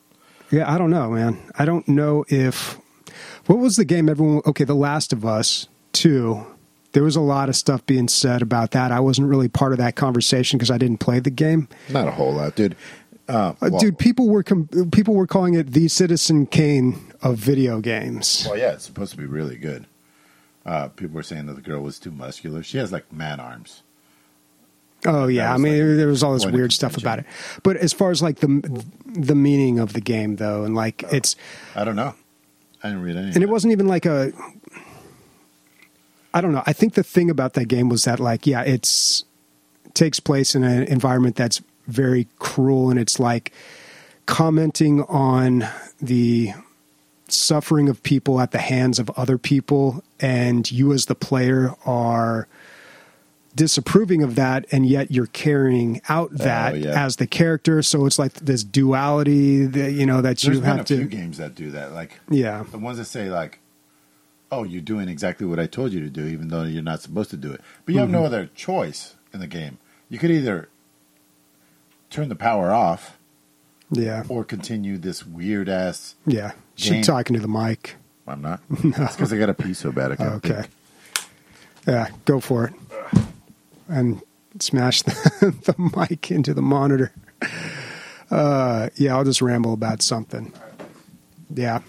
Yeah, I don't know, man. I don't know if... What was the game everyone... Okay, The Last of Us 2. There was a lot of stuff being said about that. I wasn't really part of that conversation because I didn't play the game. Not a whole lot, dude. Dude, people were calling it the Citizen Kane of video games. Well, yeah, it's supposed to be really good. People were saying that the girl was too muscular. She has like man arms. Oh yeah, I mean like there was all this point of weird stuff contention. about it. But as far as like the meaning of the game though, and like it's, I don't know. I didn't read any. and it wasn't even like a. I don't know. I think the thing about that game was that like it takes place in an environment that's very cruel, and it's like commenting on the suffering of people at the hands of other people, and you as the player are disapproving of that, and yet you're carrying out that as the character. So it's like this duality that that There's you been have a to. few games that do that, like Yeah, the ones that say like, "Oh, you're doing exactly what I told you to do, even though you're not supposed to do it." But you have no other choice in the game. You could either turn the power off, yeah, or continue this weird ass. yeah. Game. She's talking to the mic. I'm not. It's because I got to pee so bad. I can't Okay. think. Yeah, go for it. And smash the mic into the monitor. Yeah, I'll just ramble about something. Yeah.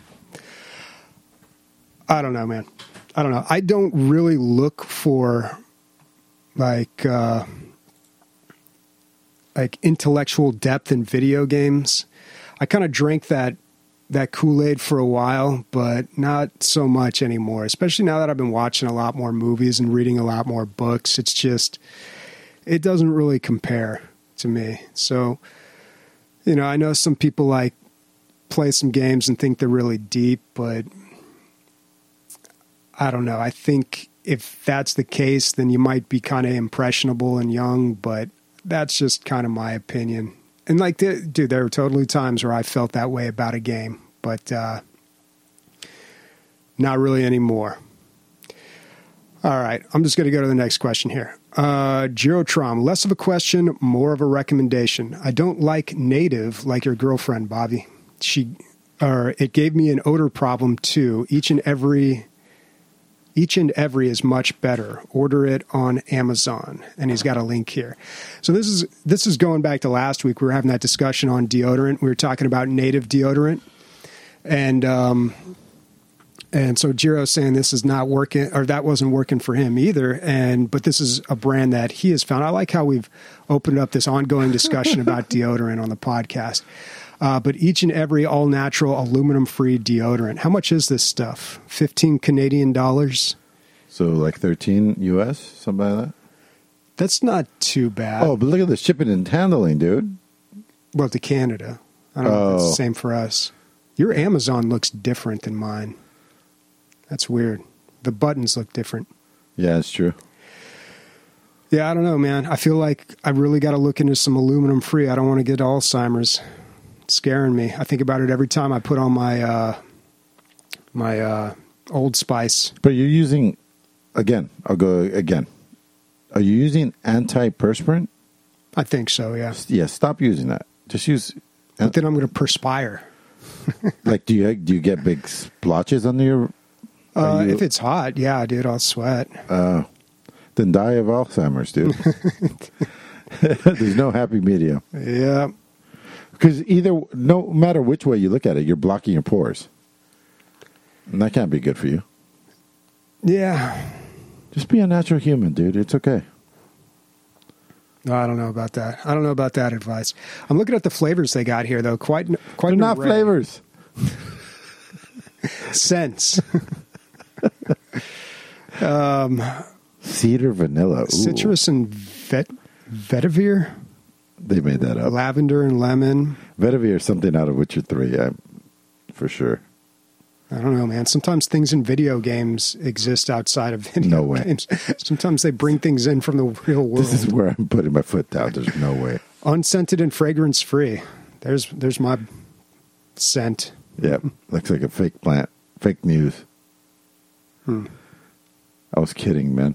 I don't know, man. I don't know. I don't really look for like intellectual depth in video games. I kind of drank that Kool-Aid for a while, but not so much anymore, especially now that I've been watching a lot more movies and reading a lot more books. It's just, it doesn't really compare to me. So, I know some people like play some games and think they're really deep, but I don't know. I think if that's the case, then you might be kind of impressionable and young, but that's just kind of my opinion. And like, dude, there were totally times where I felt that way about a game, but not really anymore. All right, I'm just going to go to the next question here. Girotrom, less of a question, more of a recommendation. I don't like native like your girlfriend, Bobby. It gave me an odor problem too. Each and every is much better. Order it on Amazon. And he's got a link here. So this is going back to last week. We were having that discussion on deodorant. We were talking about native deodorant. And so Jiro's saying this is not working, or that wasn't working for him either. But this is a brand that he has found. I like how we've opened up this ongoing discussion about deodorant on the podcast. But each and every all-natural, aluminum-free deodorant. How much is this stuff? 15 Canadian dollars? So like 13 US, something like that? That's not too bad. Oh, but look at the shipping and handling, dude. Well, to Canada. I don't know if that's the same for us. Your Amazon looks different than mine. That's weird. The buttons look different. Yeah, it's true. Yeah, I don't know, man. I feel like I really got to look into some aluminum-free. I don't want to get Alzheimer's. It's scaring me. I think about it every time I put on my Old Spice. But you're using, again, I'll go again. Are you using antiperspirant? I think so, yeah. Yeah, stop using that. Just use. But then I'm going to perspire. Like, do you get big splotches under your? If it's hot, yeah, dude, I'll sweat. Then die of Alzheimer's, dude. There's no happy medium. Yeah. Because no matter which way you look at it, you're blocking your pores. And that can't be good for you. Yeah. Just be a natural human, dude. It's okay. No, I don't know about that. I don't know about that advice. I'm looking at the flavors they got here, though. Quite They're not array. flavors. Scents. Cedar vanilla. Ooh. Citrus and vetiver. They made that up. Lavender and lemon. Vetiver is something out of Witcher 3, for sure. I don't know, man. Sometimes things in video games exist outside of video games. Sometimes they bring things in from the real world. This is where I'm putting my foot down. There's no way. Unscented and fragrance free. There's my scent. Yep. Looks like a fake plant. Fake news. I was kidding, man.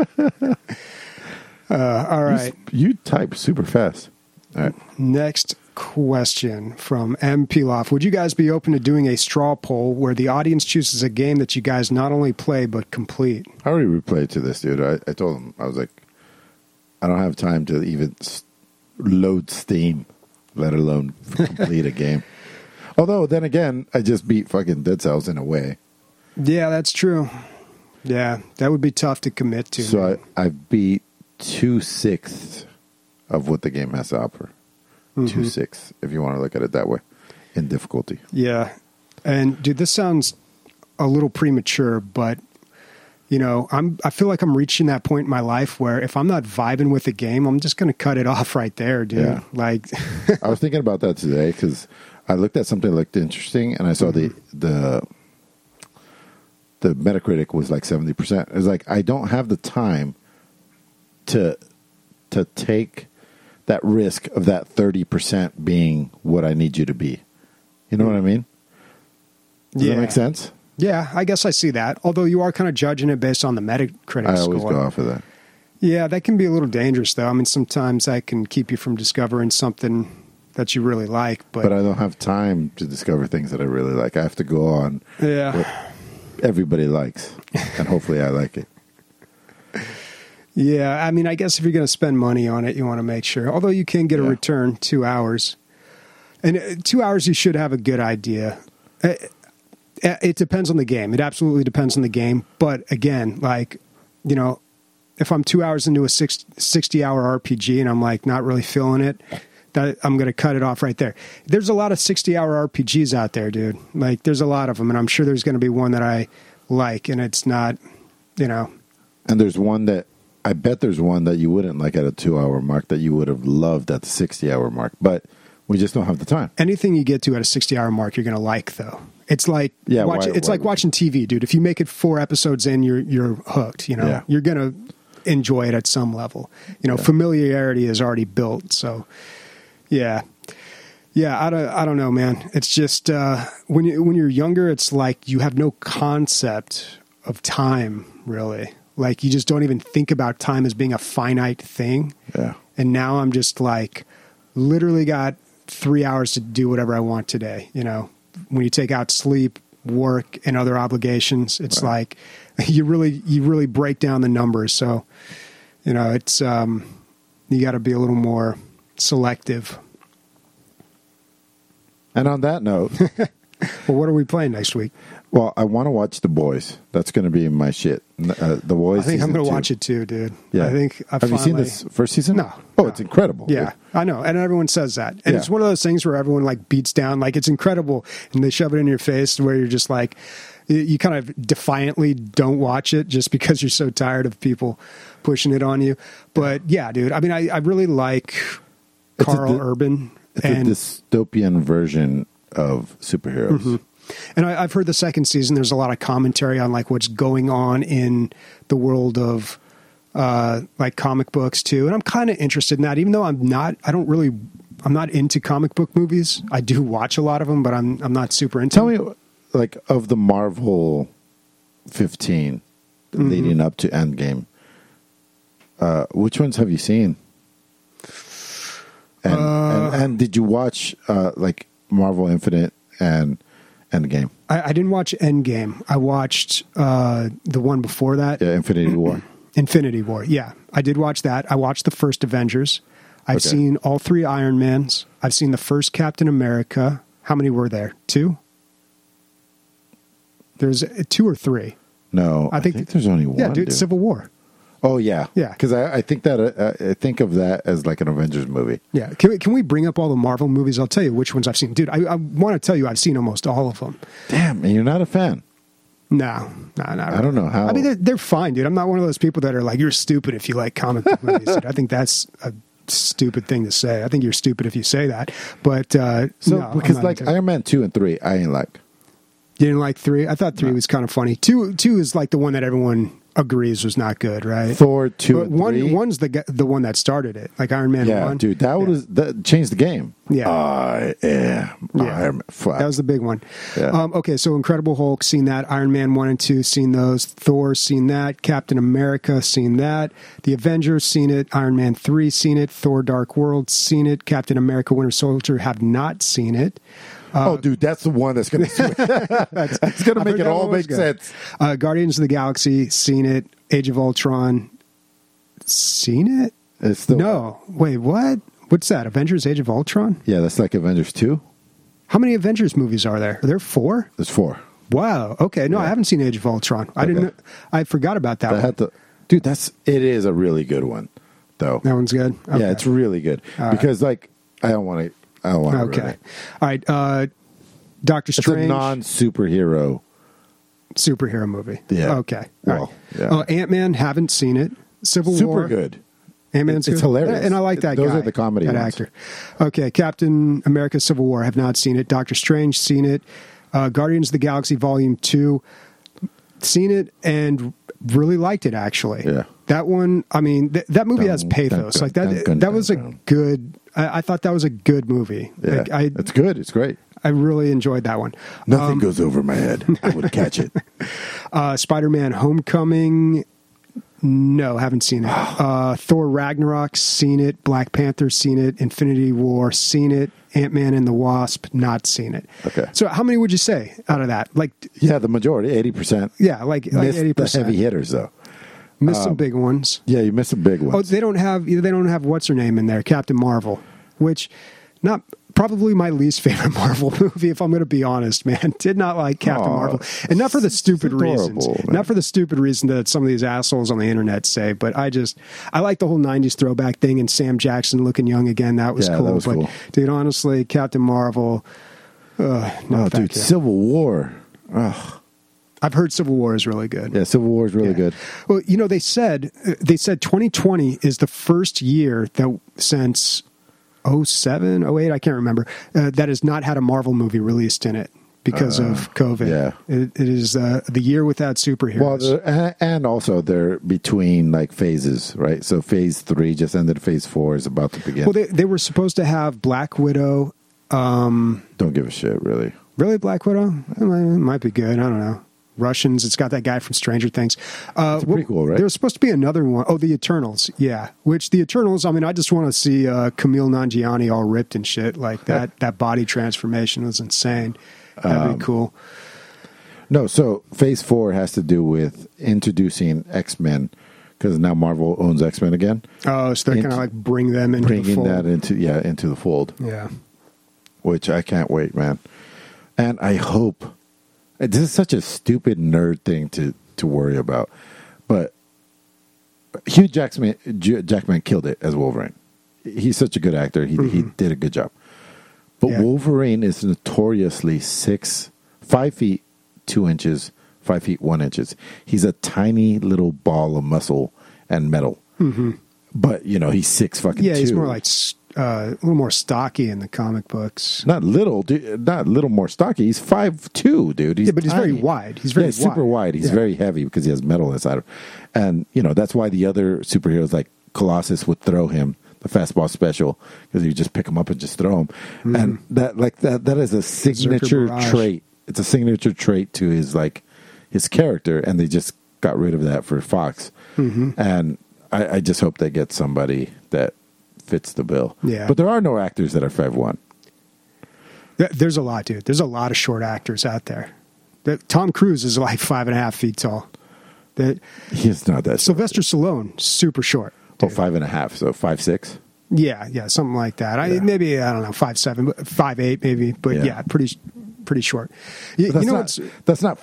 All right. You type super fast. All right. Next question from M. Piloff. Would you guys be open to doing a straw poll where the audience chooses a game that you guys not only play but complete? I already replayed to this dude. I told him, I was like, I don't have time to even load Steam, let alone complete a game. Although, then again, I just beat fucking Dead Cells in a way. Yeah, that's true. Yeah, that would be tough to commit to. So I beat 2/6 of what the game has to offer. 2/6, if you want to look at it that way, in difficulty. Yeah. And, dude, this sounds a little premature, but, you know, I feel like I'm reaching that point in my life where if I'm not vibing with the game, I'm just going to cut it off right there, dude. Yeah. Like, I was thinking about that today because I looked at something that looked interesting, and I saw the Metacritic was like 70%. It's like, I don't have the time to take that risk of that 30% being what I need you to be. You know what I mean? Does that make sense? Yeah, I guess I see that. Although you are kind of judging it based on the Metacritic I always score. go off of that. Yeah, that can be a little dangerous, though. I mean, sometimes that can keep you from discovering something that you really like. But I don't have time to discover things that I really like. I have to go on what everybody likes, and hopefully I like it. Yeah, I mean, I guess if you're going to spend money on it, you want to make sure. Although you can get a return 2 hours. And 2 hours, you should have a good idea. It depends on the game. It absolutely depends on the game. But again, like, you know, if I'm 2 hours into a 60-hour RPG and I'm like not really feeling it, that I'm going to cut it off right there. There's a lot of 60-hour RPGs out there, dude. Like, there's a lot of them, and I'm sure there's going to be one that I like, and it's not, you know. And there's one that I bet there's one that you wouldn't like at a 2 hour mark that you would have loved at the 60-hour mark, but we just don't have the time. Anything you get to at a 60-hour mark, you're going to like, though. It's like like watching TV, dude. If you make it 4 episodes in, you're hooked. You know, you're going to enjoy it at some level. You know, familiarity is already built. So, yeah. I don't know, man. It's just when you're younger, it's like you have no concept of time, really. Like, you just don't even think about time as being a finite thing. Yeah. And now I'm just like, literally got 3 hours to do whatever I want today. You know, when you take out sleep, work, and other obligations, it's like you really break down the numbers. So, you know, it's you got to be a little more selective. And on that note, well, what are we playing next week? Well, I want to watch The Boys. That's going to be my shit. The Boys. I think I'm going to watch it too, dude. Yeah. I think Have you seen this first season? No. Oh, it's incredible. Yeah, I know. And everyone says that. And it's one of those things where everyone like beats down, like it's incredible. And they shove it in your face where you're just like, you kind of defiantly don't watch it just because you're so tired of people pushing it on you. But yeah, dude, I mean, I really like Carl Urban. It's a dystopian version of superheroes. Mm-hmm. And I've heard the second season, there's a lot of commentary on like what's going on in the world of like comic books too. And I'm kind of interested in that, even though I'm not into comic book movies. I do watch a lot of them, but I'm not super into them. Tell me, like, of the Marvel 15 leading up to Endgame, which ones have you seen? And did you watch like Marvel Infinite and Endgame? I didn't watch Endgame. I watched the one before that. Yeah, Infinity War. Infinity War, yeah. I did watch that. I watched the first Avengers. I've seen all 3 Iron Mans. I've seen the first Captain America. How many were there? 2? There's 2 or 3. No, I think there's only one. Yeah, dude, Civil War. Oh, yeah. Yeah. Because I think that I think of that as like an Avengers movie. Yeah. Can we bring up all the Marvel movies? I'll tell you which ones I've seen. Dude, I want to tell you I've seen almost all of them. Damn, and you're not a fan. No, not really. I don't know how. I mean, they're fine, dude. I'm not one of those people that are like, you're stupid if you like comic book movies. Dude. I think that's a stupid thing to say. I think you're stupid if you say that. But because like Iron Man 2 and 3, I ain't like. You didn't like 3? I thought 3 was kind of funny. 2 is like the one that everyone agrees was not good, right? Thor 2 But and 3. one's the one that started it, like Iron Man Yeah, 1. dude, that changed the game. Yeah. Yeah. Yeah. Fuck. That was the big one. Yeah. Okay, so Incredible Hulk, seen that. Iron Man 1 and 2, seen those. Thor, seen that. Captain America, seen that. The Avengers, seen it. Iron Man 3, seen it. Thor, Dark World, seen it. Captain America, Winter Soldier, have not seen it. Oh, dude, that's the one that's going to that's going to make it all make sense. Guardians of the Galaxy, seen it. Age of Ultron, seen it? It's still, No. Wait, what? What's that? Avengers Age of Ultron? Yeah, that's like Avengers 2. How many Avengers movies are there? Are there 4? There's 4. Wow. Okay. No, Yeah. I haven't seen Age of Ultron. I didn't. I forgot about that one. Dude, it is a really good one, though. That one's good. Okay. Yeah, it's really good because like I don't want to. Okay. All right. Doctor It's a Strange. non-superhero. Superhero movie. Yeah. Okay. Well, All right. yeah. Ant-Man, haven't seen it. Civil Super War. good. Ant-Man's It's good. hilarious. And I like that Those guy. are the comedy that ones. actor. Okay. Captain America Civil War, have not seen it. Doctor Strange, seen it. Guardians of the Galaxy Volume 2, seen it and really liked it, actually. Yeah. That one, I mean, that movie has pathos. dun, Like that, dun, dun, that was a dun. good, I thought that was a good movie. Yeah, Like, it's good. It's great. I really enjoyed that one. Nothing goes over my head. I would catch it. Spider-Man Homecoming, no, haven't seen it. Thor Ragnarok, seen it. Black Panther, seen it. Infinity War, seen it. Ant-Man and the Wasp, not seen it. Okay. So how many would you say out of that? Like, Yeah, the majority, 80%. yeah, like Missed 80%. the heavy hitters, though. Missed some big ones. Yeah, you missed a big one. Oh, they don't have what's her name in there, Captain Marvel, which not probably my least favorite Marvel movie, if I'm going to be honest, man. Did not like Captain Marvel, and not for the stupid reasons, man. not for the stupid reason that some of these assholes on the internet say, but I like the whole '90s throwback thing and Sam Jackson looking young again. That was Yeah, cool. that was but cool. dude, honestly, Captain Marvel. No, Oh, thank dude, you. Civil War. Ugh. I've heard Civil War is really good. Yeah, Civil War is really good. Well, they said 2020 is the first year that since 07, 08, I can't remember, that has not had a Marvel movie released in it because of COVID. yeah. It is the year without superheroes. Well, and also they're between like phases, right? So phase 3 just ended. Phase 4 is about to begin. Well, they were supposed to have Black Widow. Don't give a shit, really. Really, Black Widow? It might be good. I don't know. Russians. It's got that guy from Stranger Things. It's a prequel, right? There was supposed to be another one. Oh, the Eternals. Yeah. Which the Eternals, I mean, I just want to see Camille Nanjiani all ripped and shit. Like that body transformation was insane. That'd be cool. No, so phase 4 has to do with introducing X-Men because now Marvel owns X-Men again. Oh, so they're kind of like bring them into the Bringing fold. that into the fold, Yeah. which I can't wait, man. And I hope this is such a stupid nerd thing to worry about, but Hugh Jackman killed it as Wolverine. He's such a good actor. He did a good job. But Yeah. Wolverine is notoriously 5 feet 2 inches, 5 feet 1 inches. He's a tiny little ball of muscle and metal. Mm-hmm. But he's 6 fucking. Yeah, he's 2. more like a little more stocky in the comic books. Not little, dude, not little more stocky. He's 5'2", dude. Yeah, but he's very tiny. wide. He's very super wide. He's Yeah. very heavy because he has metal inside of him. And, that's why the other superheroes like Colossus would throw him the fastball special because you just pick him up and just throw him. Mm-hmm. And that is a signature Barrage. trait. It's a signature trait to his character, and they just got rid of that for Fox. Mm-hmm. And I just hope they get somebody that fits the bill. Yeah. But there are no actors that are 5'1". There's a lot, dude. There's a lot of short actors out there. Tom Cruise is like 5.5 feet tall. He's not that. Sylvester Stallone, super short. Oh, 5.5, so 5'6". Yeah, something like that. Yeah. Maybe I don't know, 5'7", 5'8", maybe, but Yeah. yeah, pretty short. But that's not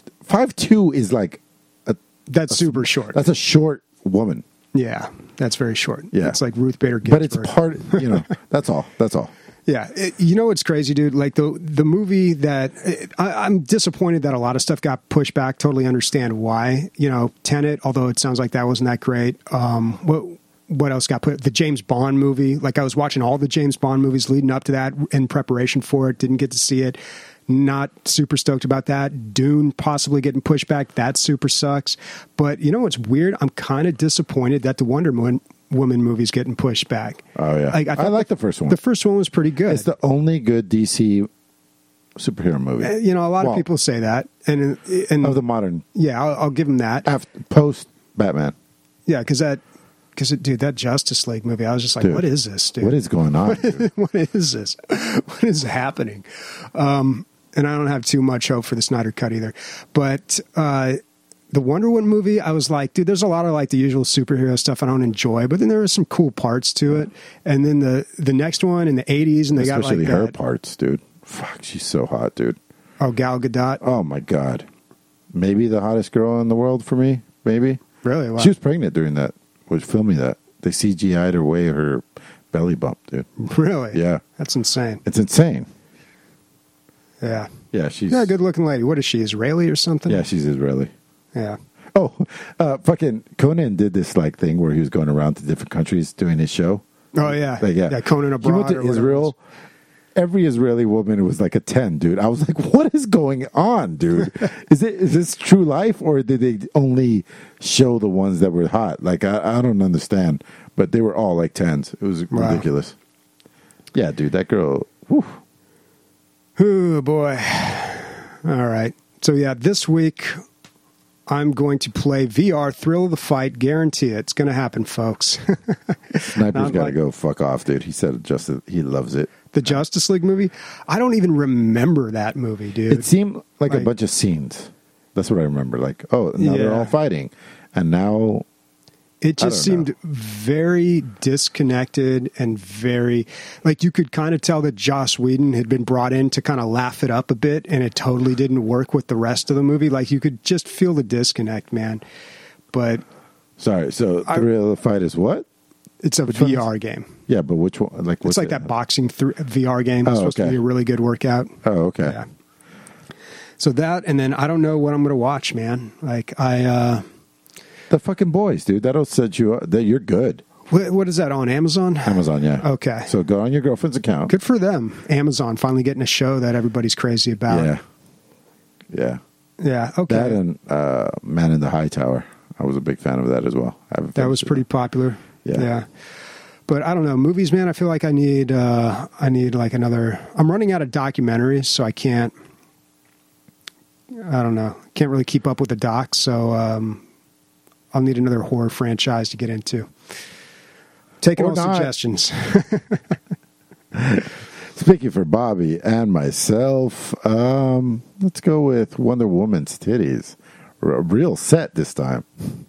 5'2" is like that's super short. that's a short woman. Yeah, that's very short. Yeah. It's like Ruth Bader Ginsburg. But it's part. That's all. That's all. Yeah, what's crazy, dude? Like the movie that I'm disappointed that a lot of stuff got pushed back. Totally understand why. Tenet, although it sounds like that wasn't that great. what else got put? The James Bond movie. Like, I was watching all the James Bond movies leading up to that in preparation for it. Didn't get to see it. Not super stoked about that. Dune possibly getting pushed back. That super sucks. But you know what's weird? I'm kind of disappointed that the Wonder Woman movie's getting pushed back. Oh, yeah. Like, I like the first one. The first one was pretty good. It's the only good DC superhero movie. You know, a lot of people say that. And of the modern. Yeah, I'll give them that. Post Batman. Yeah, because dude, that Justice League movie, I was just like, Dude, what is this, dude? What is going on? What is this? What is happening? And I don't have too much hope for the Snyder Cut either. But the Wonder Woman movie, I was like, dude, there's a lot of like the usual superhero stuff I don't enjoy, but then there were some cool parts to it. And then the next one in the 80s, and they Especially got like her parts, dude. Fuck, she's so hot, dude. Oh, Gal Gadot. Oh my god, maybe the hottest girl in the world for me. Maybe. Really? Wow. She was pregnant during that. Was filming that. They CGI'd her way her belly bump, dude. Really? Yeah. That's insane. It's insane. Yeah. Yeah, she's a good looking lady. What is she, Israeli or something? Yeah, she's Israeli. Yeah. Oh, fucking Conan did this like thing where he was going around to different countries doing his show. Oh yeah. Like, yeah. Conan Abroad. He went to Israel. Every Israeli woman was like a 10, dude. I was like, what is going on, dude? Is this true life, or did they only show the ones that were hot? Like, I don't understand. But they were all like 10s. It was ridiculous. Yeah, dude, that girl. Whew. Oh, boy. All right. So, yeah, this week I'm going to play VR Thrill of the Fight. Guarantee it. It's going to happen, folks. Sniper's got to go fuck off, dude. He said he loves it. The Justice League movie? I don't even remember that movie, dude. It seemed like a bunch of scenes. That's what I remember. Like, oh, now they're all fighting. And now... It just seemed very disconnected and very... Like, you could kind of tell that Joss Whedon had been brought in to kind of laugh it up a bit, and it totally didn't work with the rest of the movie. Like, you could just feel the disconnect, man. But... Sorry, so Thrill of the Fight is what? It's a VR game. Yeah, but which one? Like, it's like that boxing VR game. It's supposed to be a really good workout. Oh, okay. Yeah. So that, and then I don't know what I'm going to watch, man. Like, The fucking Boys, dude. That'll set you up. That you're good. What is that, on Amazon? Amazon, yeah. Okay. So go on your girlfriend's account. Good for them. Amazon finally getting a show that everybody's crazy about. Yeah. Yeah. Yeah, okay. That and Man in the High Tower. I was a big fan of that as well. That was pretty popular. Yeah. But I don't know. Movies, man, I feel like I need like another... I'm running out of documentaries, so I can't... I don't know. Can't really keep up with the docs, so I'll need another horror franchise to get into. Taking all suggestions. Speaking for Bobby and myself, let's go with Wonder Woman's titties. A real set this time.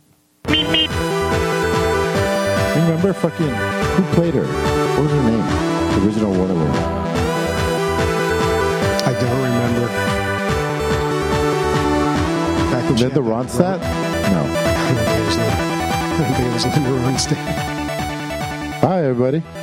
Remember who played her? What was her name? The original Wonder Woman. I don't remember. Linda Ronstadt? No. I don't think it was Linda Ronstadt. Hi, everybody.